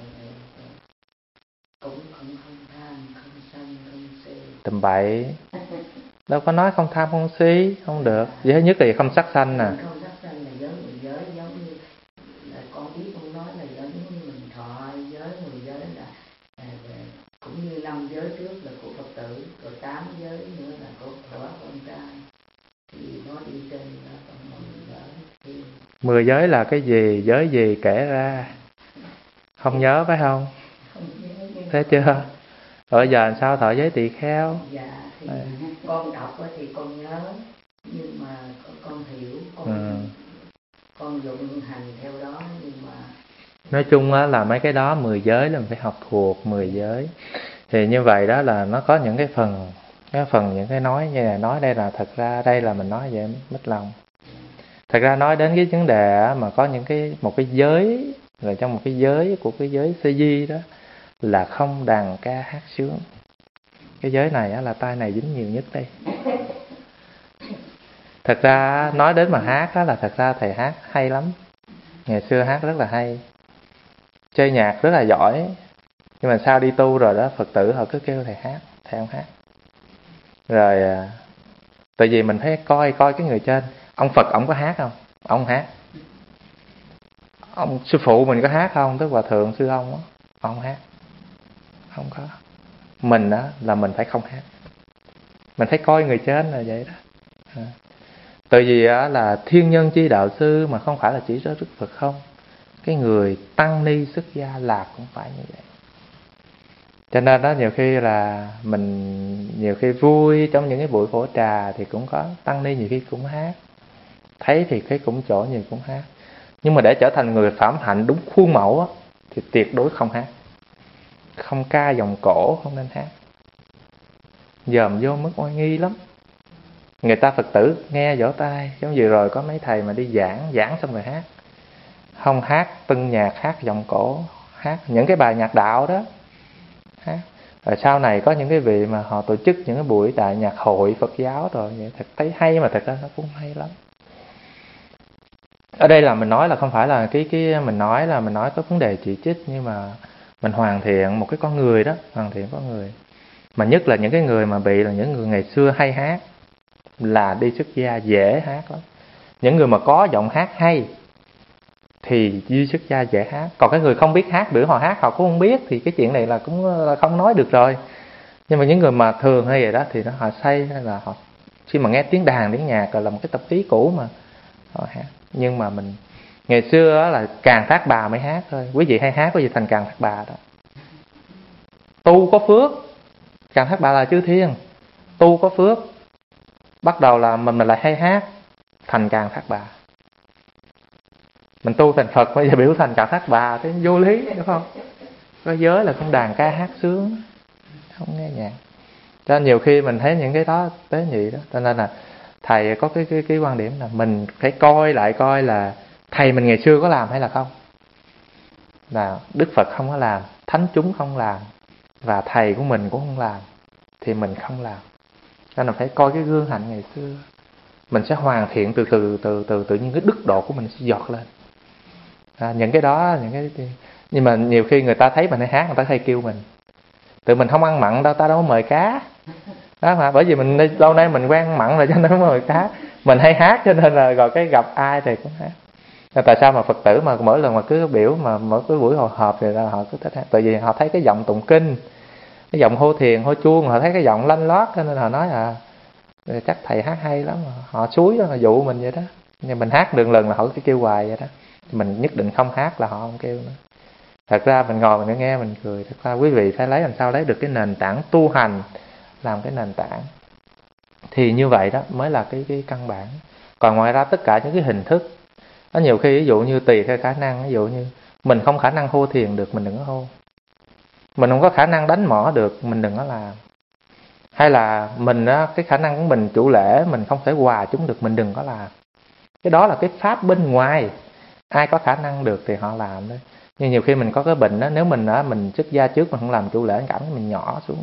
Tầm bậy. Đâu có nói không tham không si, không được. Giới nhất là không sát sanh nè. Không sát sanh là giới mười giới, giống như là con biết con nói là giới giống như mình thọ giới mười giới là, là, là cũng như năm giới trước là của Phật tử, rồi tám giới nữa là của của con trai. Thì nó đi trên là còn mười giới thì... Mười giới là cái gì, giới gì kể ra? Không nhớ phải không? Không nhớ. Thế chưa? Rồi giờ làm sao thọ giới tỳ kheo? Dạ thì à. Con đọc thì con nhớ, nhưng mà con hiểu, con ừ. con dụng hành theo đó, nhưng mà nói chung á là mấy cái đó mười giới là mình phải học thuộc mười giới. Thì như vậy đó là nó có những cái phần, cái phần những cái nói như là nói đây là thật ra đây là mình nói vậy mất lòng. Thật ra nói đến cái vấn đề mà có những cái một cái giới, rồi trong một cái giới của cái giới sơ di đó là không đàn ca hát sướng. Cái giới này á, là tai này dính nhiều nhất đây. Thật ra nói đến mà hát đó là thật ra thầy hát hay lắm. Ngày xưa hát rất là hay, chơi nhạc rất là giỏi. Nhưng mà sao đi tu rồi đó, Phật tử họ cứ kêu thầy hát, thầy không hát. Rồi tại vì mình phải coi coi cái người trên. Ông Phật ông có hát không? Ông hát. Ông sư phụ mình có hát không? Tức hòa thượng sư ông đó, ông hát. Không có. Mình đó là mình phải không hát. Mình phải coi người trên là vậy đó. À. Tại vì á, là thiên nhân chi đạo sư mà không phải là chỉ có Đức Phật không. Cái người tăng ni xuất gia là cũng phải như vậy. Cho nên đó nhiều khi là mình nhiều khi vui trong những cái buổi phổ trà thì cũng có tăng ni nhiều khi cũng hát. Thấy thì cái cũng chỗ nhiều cũng hát. Nhưng mà để trở thành người phạm hạnh đúng khuôn mẫu á, thì tuyệt đối không hát. Không ca dòng cổ, không nên hát. Dòm vô mất oai nghi lắm. Người ta Phật tử nghe vỗ tay. Giống vừa rồi có mấy thầy mà đi giảng, giảng xong rồi hát. Không hát tân nhạc, hát dòng cổ, hát những cái bài nhạc đạo đó. Hát. Rồi sau này có những cái vị mà họ tổ chức những cái buổi đại nhạc hội Phật giáo rồi, vậy thật thấy hay mà thật ra nó cũng hay lắm. Ở đây là mình nói là không phải là cái cái mình nói là mình nói có vấn đề chỉ trích, nhưng mà mình hoàn thiện một cái con người đó, hoàn thiện con người. Mà nhất là những cái người mà bị là những người ngày xưa hay hát là đi xuất gia dễ hát lắm. Những người mà có giọng hát hay thì đi xuất gia dễ hát. Còn cái người không biết hát, bữa họ hát họ cũng không biết thì cái chuyện này là cũng là không nói được rồi. Nhưng mà những người mà thường hay vậy đó thì nó họ say hay là họ khi mà nghe tiếng đàn tiếng nhạc là một cái tập khí cũ mà họ hát. Nhưng mà mình ngày xưa là Càng Thác Bà mới hát thôi. Quý vị hay hát quý vị thành Càng Thác Bà đó. Tu có phước, Càng Thác Bà là chư thiên. Tu có phước, bắt đầu là mình mình lại hay hát thành Càng Thác Bà. Mình tu thành Phật bây giờ biểu thành Càng Thác Bà thì vô lý đúng không? Có giới là không đàn ca hát sướng, không nghe nhạc. Cho nên nhiều khi mình thấy những cái đó tế nhị đó. Cho nên là thầy có cái, cái, cái quan điểm là mình phải coi lại coi là thầy mình ngày xưa có làm hay là không. Là Đức Phật không có làm, thánh chúng không làm, và thầy của mình cũng không làm, thì mình không làm. Cho nên là phải coi cái gương hạnh ngày xưa. Mình sẽ hoàn thiện từ từ từ từ tự nhiên cái đức độ của mình sẽ giọt lên. À, những cái đó, những cái nhưng mà nhiều khi người ta thấy mình hay hát, người ta hay kêu mình. Tự mình không ăn mặn đâu, ta đâu có mời cá. Đó mà bởi vì mình lâu nay mình quen ăn mặn rồi cho nên mới mời cá. Mình hay hát cho nên là rồi cái gặp ai thì cũng hát. Nên tại sao mà Phật tử mà mỗi lần mà cứ biểu mà mỗi cái buổi hội họp thì là họ cứ thích hát. Tại vì họ thấy cái giọng tụng kinh, cái giọng hô thiền, hô chuông, họ thấy cái giọng lanh lót cho nên họ nói à chắc thầy hát hay lắm. Họ xúi đó, họ dụ mình vậy đó. Nhưng mình hát đường lần là họ cứ kêu hoài vậy đó. Mình nhất định không hát là họ không kêu nữa. Thật ra mình ngồi mình nghe mình cười. Thật ra quý vị phải lấy làm sao lấy được cái nền tảng tu hành làm cái nền tảng. Thì như vậy đó mới là cái, cái căn bản. Còn ngoài ra tất cả những cái hình thức, có nhiều khi ví dụ như tùy theo khả năng, ví dụ như mình không khả năng hô thiền được, mình đừng có hô. Mình không có khả năng đánh mõ được, mình đừng có làm. Hay là mình á, cái khả năng của mình chủ lễ mình không thể hòa chúng được, mình đừng có làm. Cái đó là cái pháp bên ngoài. Ai có khả năng được thì họ làm thôi. Nhưng nhiều khi mình có cái bệnh đó, nếu mình á mình xuất gia trước mình không làm chủ lễ, cảm thấy mình nhỏ xuống.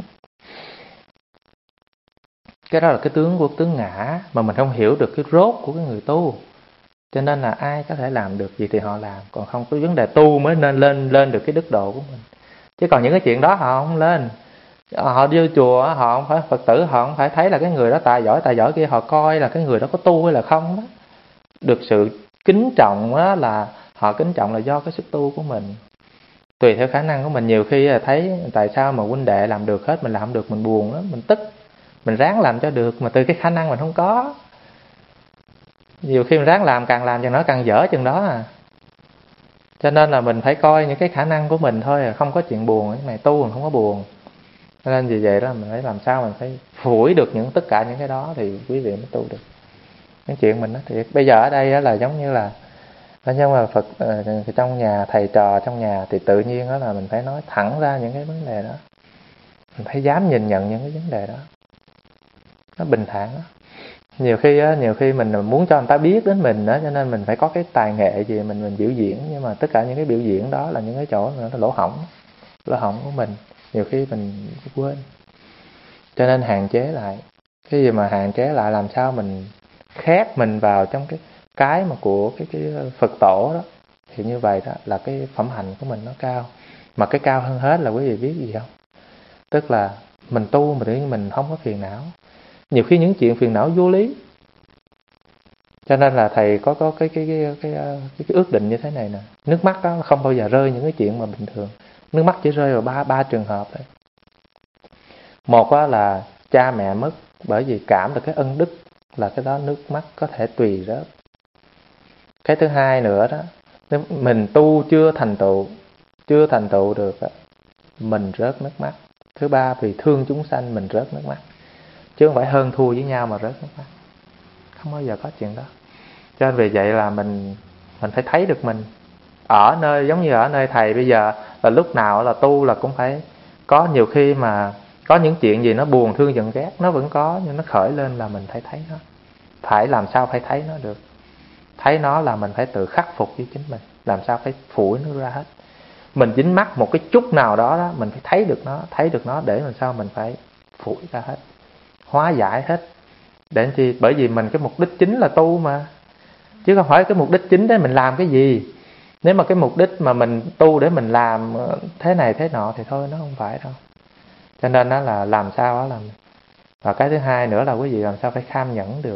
Cái đó là cái tướng của tướng ngã mà mình không hiểu được cái rốt của cái người tu. Cho nên là ai có thể làm được gì thì họ làm, còn không có vấn đề tu mới nên lên lên được cái đức độ của mình. Chứ còn những cái chuyện đó họ không lên. Họ đi vô chùa, họ không phải Phật tử, họ không phải thấy là cái người đó tài giỏi tài giỏi kia, họ coi là cái người đó có tu hay là không đó. Được sự kính trọng đó là họ kính trọng là do cái sức tu của mình. Tùy theo khả năng của mình, nhiều khi là thấy tại sao mà huynh đệ làm được hết mình làm không được, mình buồn lắm, mình tức. Mình ráng làm cho được mà từ cái khả năng mình không có. Nhiều khi mình ráng làm, càng làm cho nó càng dở chừng đó à. Cho nên là mình phải coi những cái khả năng của mình thôi, không có chuyện buồn. Cái này tu mình không có buồn. Cho nên vì vậy đó mình phải làm sao mình phải phủi được những tất cả những cái đó thì quý vị mới tu được. Cái chuyện mình đó thì bây giờ ở đây đó là giống như là nhưng mà Phật trong nhà, thầy trò trong nhà thì tự nhiên đó là mình phải nói thẳng ra những cái vấn đề đó. Mình phải dám nhìn nhận những cái vấn đề đó. Nó bình thản đó. Nhiều khi á, nhiều khi mình muốn cho người ta biết đến mình đó, cho nên mình phải có cái tài nghệ gì mình mình biểu diễn, nhưng mà tất cả những cái biểu diễn đó là những cái chỗ nó lỗ hổng, lỗ hổng của mình, nhiều khi mình quên. Cho nên hạn chế lại. Cái gì mà hạn chế lại làm sao mình khép mình vào trong cái cái mà của cái cái Phật tổ đó, thì như vậy đó là cái phẩm hạnh của mình nó cao. Mà cái cao hơn hết là quý vị biết gì không? Tức là mình tu mà tự nhiên mình không có phiền não. Nhiều khi những chuyện phiền não vô lý. Cho nên là thầy có có cái cái cái cái cái, cái, cái ước định như thế này nè, nước mắt đó không bao giờ rơi những cái chuyện mà bình thường. Nước mắt chỉ rơi vào ba ba trường hợp thôi. Một đó là cha mẹ mất bởi vì cảm được cái ân đức, là cái đó nước mắt có thể tùy rớt. Cái thứ hai nữa đó, nếu mình tu chưa thành tựu, chưa thành tựu được đó, mình rớt nước mắt. Thứ ba, vì thương chúng sanh mình rớt nước mắt. Chứ không phải hơn thua với nhau mà rớt nước mắt. Không bao giờ có chuyện đó. Cho nên vì vậy là mình mình phải thấy được mình ở nơi, giống như ở nơi thầy bây giờ là lúc nào là tu là cũng phải có. Nhiều khi mà có những chuyện gì nó buồn thương giận ghét nó vẫn có, nhưng nó khởi lên là mình phải thấy nó. Phải làm sao phải thấy nó được. Thấy nó là mình phải tự khắc phục với chính mình, làm sao phải phủi nó ra hết. Mình dính mắc một cái chút nào đó, đó mình phải thấy được nó, thấy được nó để làm sao mình phải phủi ra hết, hóa giải hết. Để làm chi? Bởi vì mình cái mục đích chính là tu mà, chứ không phải cái mục đích chính để mình làm cái gì. Nếu mà cái mục đích mà mình tu để mình làm thế này thế nọ thì thôi, nó không phải đâu. Cho nên đó là làm sao đó làm. Và cái thứ hai nữa là quý vị làm sao phải kham nhẫn được.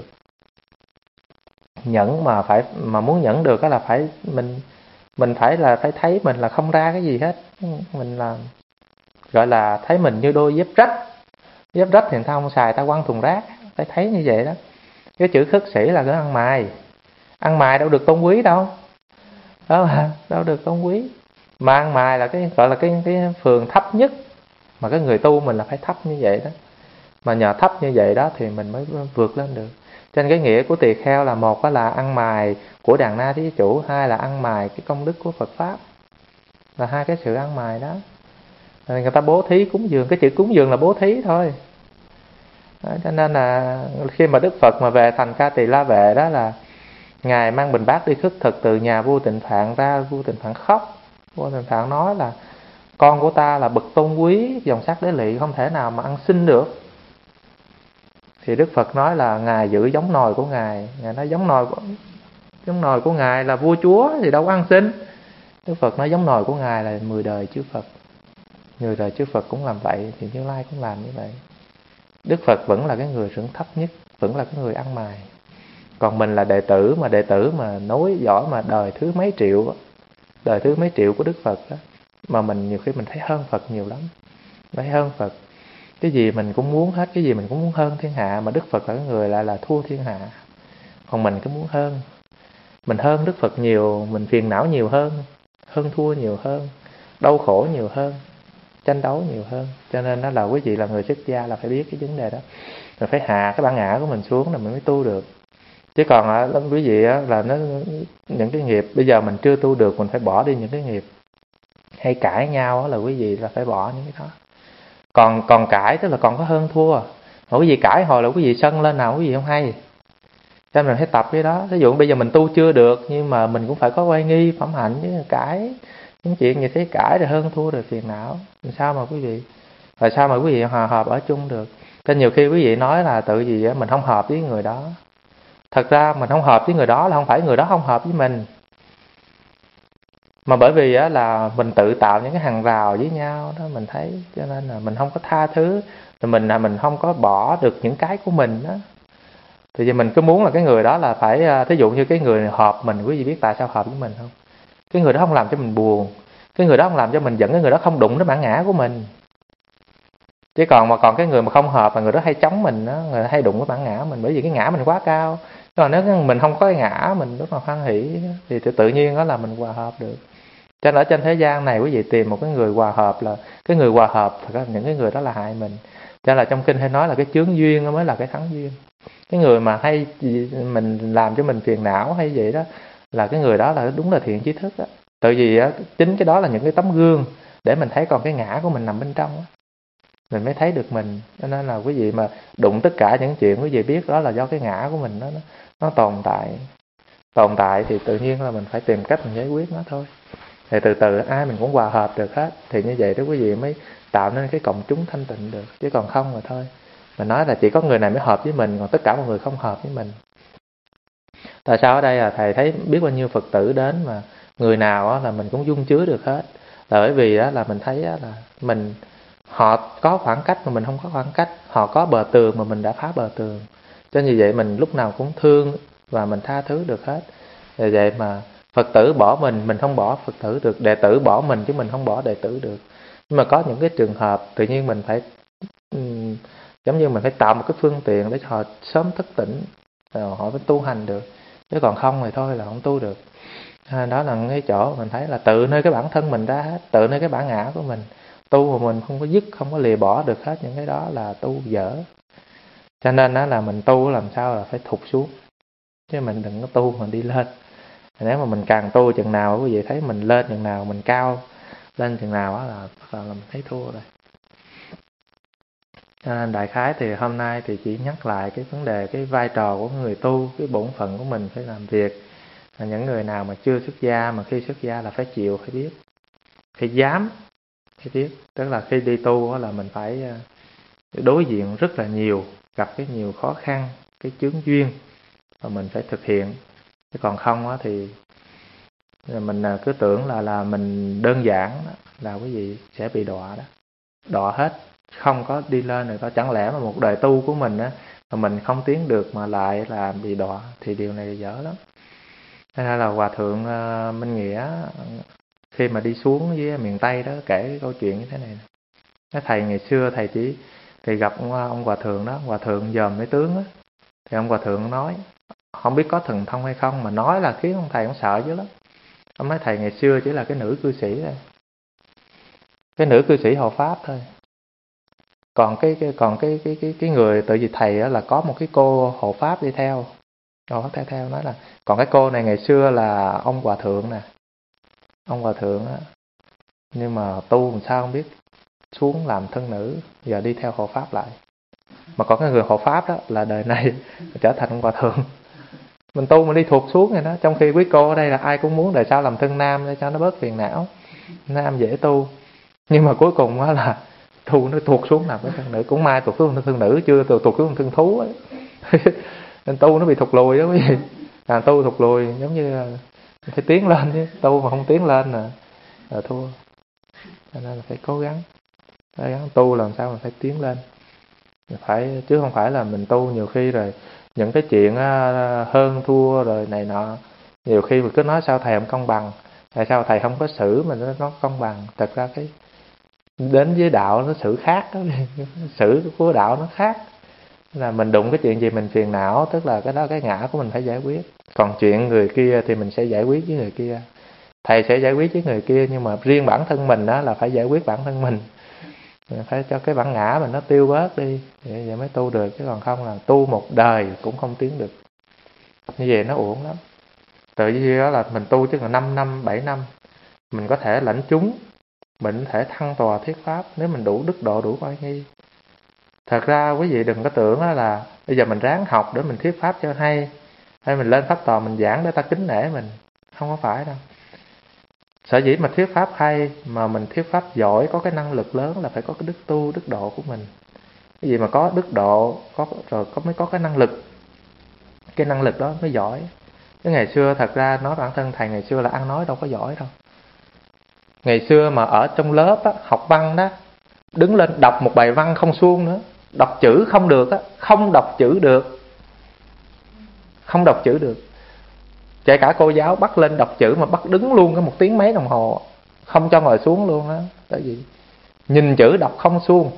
Nhẫn mà phải mà muốn nhẫn được đó là phải mình mình phải là phải thấy mình là không ra cái gì hết. Mình là gọi là thấy mình như đôi dép rách. Dép rách thì người ta không xài, ta quăng thùng rác. Phải thấy như vậy đó. Cái chữ khất sĩ là cái ăn mài. Ăn mài đâu được tôn quý đâu. Đó mà, đâu được tôn quý. Mà ăn mài là cái gọi là cái cái phường thấp nhất. Mà cái người tu mình là phải thấp như vậy đó. Mà nhờ thấp như vậy đó thì mình mới vượt lên được. Cho nên cái nghĩa của tỳ kheo là một đó là ăn mài của đàn na thí chủ, hai là ăn mài cái công đức của Phật Pháp. Là hai cái sự ăn mài đó. Rồi người ta bố thí cúng dường, cái chữ cúng dường là bố thí thôi. Đó, cho nên là khi mà Đức Phật mà về thành Ca Tỳ La Vệ đó là Ngài mang bình bát đi khất thực từ nhà vua Tịnh Phạn ra. Vua Tịnh Phạn khóc. Vua Tịnh Phạn nói là con của ta là bậc tôn quý, dòng sắc đế lỵ, không thể nào mà ăn xin được. Thì Đức Phật nói là Ngài giữ giống nòi của Ngài. Ngài nói giống nòi của, giống nòi của Ngài là vua chúa thì đâu có ăn xin. Đức Phật nói giống nòi của Ngài là mười đời chư Phật. Mười đời chư Phật cũng làm vậy thì Như Lai cũng làm như vậy. Đức Phật vẫn là cái người trưởng thấp nhất, vẫn là cái người ăn mài. Còn mình là đệ tử, mà đệ tử mà nối giỏi mà đời thứ mấy triệu, đời thứ mấy triệu của Đức Phật đó, mà mình nhiều khi mình thấy hơn Phật nhiều lắm. Thấy hơn Phật. Cái gì mình cũng muốn hết, cái gì mình cũng muốn hơn thiên hạ, mà Đức Phật là cái người lại là thua thiên hạ. Còn mình cứ muốn hơn. Mình hơn Đức Phật nhiều, mình phiền não nhiều hơn, hơn thua nhiều hơn, đau khổ nhiều hơn, tranh đấu nhiều hơn. Cho nên đó là quý vị là người xuất gia là phải biết cái vấn đề đó. Mình phải hạ cái bản ngã của mình xuống là mình mới tu được. Chứ còn á, quý vị á, là nó những cái nghiệp bây giờ mình chưa tu được, mình phải bỏ đi những cái nghiệp hay cãi nhau á, là quý vị là phải bỏ những cái đó. Còn còn cãi tức là còn có hơn thua. Mà quý vị cãi hồi là quý vị sân lên nào quý vị không hay. Cho nên mình phải tập cái đó. Ví dụ bây giờ mình tu chưa được, nhưng mà mình cũng phải có oai nghi, phẩm hạnh, với cãi những chuyện như thế, cãi rồi hơn thua rồi phiền não. Làm sao mà quý vị, rồi sao mà quý vị hòa hợp ở chung được? Cho nhiều khi quý vị nói là tự gì mình không hợp với người đó. Thật ra mình không hợp với người đó là không phải người đó không hợp với mình, mà bởi vì á, là mình tự tạo những cái hàng rào với nhau đó, mình thấy. Cho nên là mình không có tha thứ, rồi mình là mình không có bỏ được những cái của mình đó. Thì giờ mình cứ muốn là cái người đó là phải, thí dụ như cái người hợp mình, quý vị biết tại sao hợp với mình không? Cái người đó không làm cho mình buồn, cái người đó không làm cho mình giận, cái người đó không đụng đến bản ngã của mình. Chứ còn mà còn cái người mà không hợp, mà người đó hay chống mình đó, người đó hay đụng cái bản ngã mình, bởi vì cái ngã mình quá cao. Còn nếu mình không có cái ngã, mình rất là hoan hỷ, thì tự nhiên đó là mình hòa hợp được. Cho nên ở trên thế gian này quý vị tìm một cái người hòa hợp, là cái người hòa hợp, thật ra những cái người đó là hại mình. Cho nên là trong kinh hay nói là cái chướng duyên mới là cái thắng duyên. Cái người mà hay mình làm cho mình phiền não hay vậy đó, là cái người đó là đúng là thiện trí thức đó. Tại vì á, chính cái đó là những cái tấm gương để mình thấy còn cái ngã của mình nằm bên trong đó. Mình mới thấy được mình. Cho nên là quý vị mà đụng tất cả những chuyện quý vị biết đó là do cái ngã của mình đó, nó, nó tồn tại. Tồn tại thì tự nhiên là mình phải tìm cách mình giải quyết nó thôi. Thì từ từ ai mình cũng hòa hợp được hết. Thì như vậy đó quý vị mới tạo nên cái cộng chúng thanh tịnh được. Chứ còn không rồi thôi. Mình nói là chỉ có người này mới hợp với mình, còn tất cả mọi người không hợp với mình. Tại sao ở đây là thầy thấy biết bao nhiêu Phật tử đến mà người nào là mình cũng dung chứa được hết. Là bởi vì là mình thấy là mình họ có khoảng cách mà mình không có khoảng cách, họ có bờ tường mà mình đã phá bờ tường. Cho như vậy mình lúc nào cũng thương và mình tha thứ được hết. Vì vậy mà Phật tử bỏ mình, mình không bỏ Phật tử được. Đệ tử bỏ mình chứ mình không bỏ đệ tử được. Nhưng mà có những cái trường hợp tự nhiên mình phải um, giống như mình phải tạo một cái phương tiện để cho họ sớm thức tỉnh, rồi họ mới tu hành được. Chứ còn không thì thôi là không tu được. À, đó là cái chỗ mình thấy là tự nơi cái bản thân mình ra hết, tự nơi cái bản ngã của mình. Tu mà mình không có dứt, không có lìa bỏ được hết những cái đó là tu dở. Cho nên đó là mình tu làm sao là phải thụt xuống, chứ mình đừng có tu mà đi lên. Nếu mà mình càng tu chừng nào quý vị thấy mình lên chừng nào, mình cao lên chừng nào đó là, là, là mình thấy thua rồi. Cho nên đại khái thì hôm nay thì chỉ nhắc lại cái vấn đề, cái vai trò của người tu, cái bổn phận của mình phải làm việc. Là những người nào mà chưa xuất gia, mà khi xuất gia là phải chịu, phải biết, phải dám, phải biết. Tức là khi đi tu là mình phải đối diện rất là nhiều, gặp cái nhiều khó khăn, cái chướng duyên, và mình phải thực hiện. Chứ còn không á thì mình cứ tưởng là là mình đơn giản đó, là quý vị sẽ bị đọa đó, đọa hết, không có đi lên được. Chẳng lẽ mà một đời tu của mình á mà mình không tiến được mà lại là bị đọa, thì điều này dở lắm. Thế nên là Hòa thượng uh, Minh Nghĩa khi mà đi xuống với miền Tây đó kể cái câu chuyện như thế này. Cái thầy ngày xưa thầy chỉ thì gặp ông, ông Hòa thượng đó, Hòa thượng dòm mấy tướng á, thì ông Hòa thượng nói không biết có thần thông hay không, mà nói là khiến ông thầy ông sợ dữ lắm. Ông nói thầy ngày xưa chỉ là cái nữ cư sĩ thôi, cái nữ cư sĩ hộ pháp thôi. Còn cái, cái còn cái cái cái cái người tự vì thầy á là có một cái cô hộ pháp đi theo. Hộ theo theo nói là còn cái cô này ngày xưa là ông Hòa thượng nè. Ông Hòa thượng á, nhưng mà tu làm sao không biết, xuống làm thân nữ, giờ đi theo hộ pháp lại. Mà còn cái người hộ pháp đó là đời này trở thành ông Hòa thượng. Mình tu mà đi thuộc xuống rồi đó. Trong khi quý cô ở đây là ai cũng muốn đời sau làm thân nam để cho nó bớt phiền não, nam dễ tu. Nhưng mà cuối cùng á là tu nó thuộc xuống làm cái thân nữ. Cũng may thuộc xuống thân nữ, chưa thuộc xuống thân thú ấy. Nên tu nó bị thụt lùi đó quý vị. À, tu thụt lùi giống như phải tiến lên chứ, tu mà không tiến lên là, là thua. Cho nên là phải cố gắng, cố gắng tu làm sao mà phải tiến lên. Phải, chứ không phải là mình tu nhiều khi rồi những cái chuyện hơn thua rồi này nọ, nhiều khi mình cứ nói sao thầy không công bằng, tại sao thầy không có xử mình nó công bằng. Thật ra cái đến với đạo nó xử khác đó, xử của đạo nó khác. Là mình đụng cái chuyện gì mình phiền não, tức là cái đó cái ngã của mình phải giải quyết. Còn chuyện người kia thì mình sẽ giải quyết với người kia, thầy sẽ giải quyết với người kia, nhưng mà riêng bản thân mình đó là phải giải quyết bản thân mình. Mình phải cho cái bản ngã mình nó tiêu bớt đi, vậy, vậy mới tu được. Chứ còn không là tu một đời cũng không tiến được, như vậy nó uổng lắm. Tự nhiên đó là mình tu chứ là năm năm, bảy năm mình có thể lãnh chúng, mình có thể thăng tòa thuyết pháp nếu mình đủ đức độ, đủ oai nghi. Thật ra quý vị đừng có tưởng là bây giờ mình ráng học để mình thuyết pháp cho hay, hay mình lên pháp tòa mình giảng để ta kính nể mình. Không có phải đâu. Sở dĩ mà thuyết pháp hay, mà mình thuyết pháp giỏi, có cái năng lực lớn là phải có cái đức tu, đức độ của mình. Cái gì mà có đức độ, có rồi có mới có cái năng lực. Cái năng lực đó mới giỏi. Chứ ngày xưa thật ra nói bản thân thầy ngày xưa là ăn nói đâu có giỏi đâu. Ngày xưa mà ở trong lớp á, học văn đó, đứng lên đọc một bài văn không suông nữa, đọc chữ không được á, không đọc chữ được. Không đọc chữ được. Kể cả cô giáo bắt lên đọc chữ mà bắt đứng luôn cái một tiếng mấy đồng hồ, không cho ngồi xuống luôn á. Tại vì nhìn chữ đọc không suông.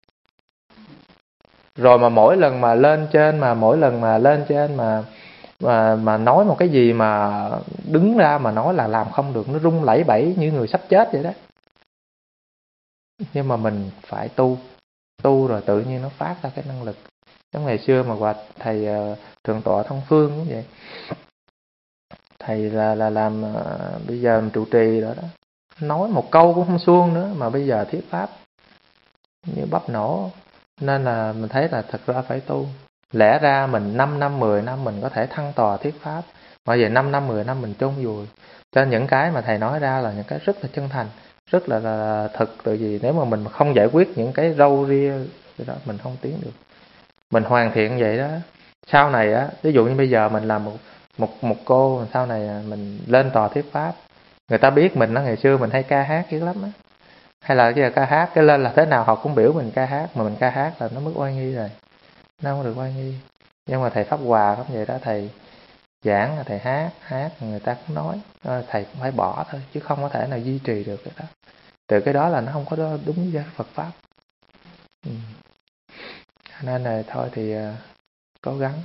Rồi mà mỗi lần mà lên trên mà mỗi lần mà lên trên mà mà mà nói một cái gì mà đứng ra mà nói là làm không được, nó rung lẩy bẩy như người sắp chết vậy đó. Nhưng mà mình phải tu, tu rồi tự nhiên nó phát ra cái năng lực. Giống ngày xưa mà qua thầy uh, thượng tọa Thông Phương cũng vậy. Thầy là là làm uh, bây giờ trụ trì đó đó, nói một câu cũng không suông nữa mà bây giờ thuyết pháp như bắp nổ. Nên là mình thấy là thật ra phải tu. Lẽ ra mình năm năm, mười năm mình có thể thăng tòa thuyết pháp, mà về năm năm, mười năm mình chôn vùi. Cho nên những cái mà thầy nói ra là những cái rất là chân thành, rất là, là thật. Tại vì nếu mà mình không giải quyết những cái râu ria đó, mình không tiến được. Mình hoàn thiện vậy đó. Sau này á, ví dụ như bây giờ mình làm một một một cô, sau này mình lên tòa thuyết pháp, người ta biết mình đó, ngày xưa mình hay ca hát dữ lắm á. Hay là cái ca hát cái lên là thế nào họ cũng biểu mình ca hát, mà mình ca hát là nó mất oai nghi rồi, nó không được oai nghi. Nhưng mà thầy Pháp Hòa cũng vậy đó, thầy giảng là thầy hát, hát người ta cũng nói, thầy cũng phải bỏ thôi, chứ không có thể nào duy trì được cái đó. Từ cái đó là nó không có đúng với Phật Pháp. Ừ. Nên là thôi thì uh, cố gắng.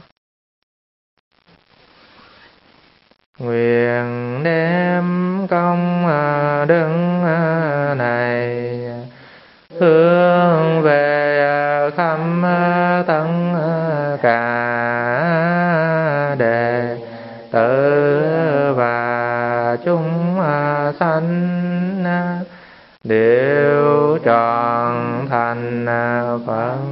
Nguyện đem công uh, đức uh, này hướng về uh, khắp uh, tất uh, cả đệ tử và chúng uh, sanh uh, đều trọn thành uh, Phật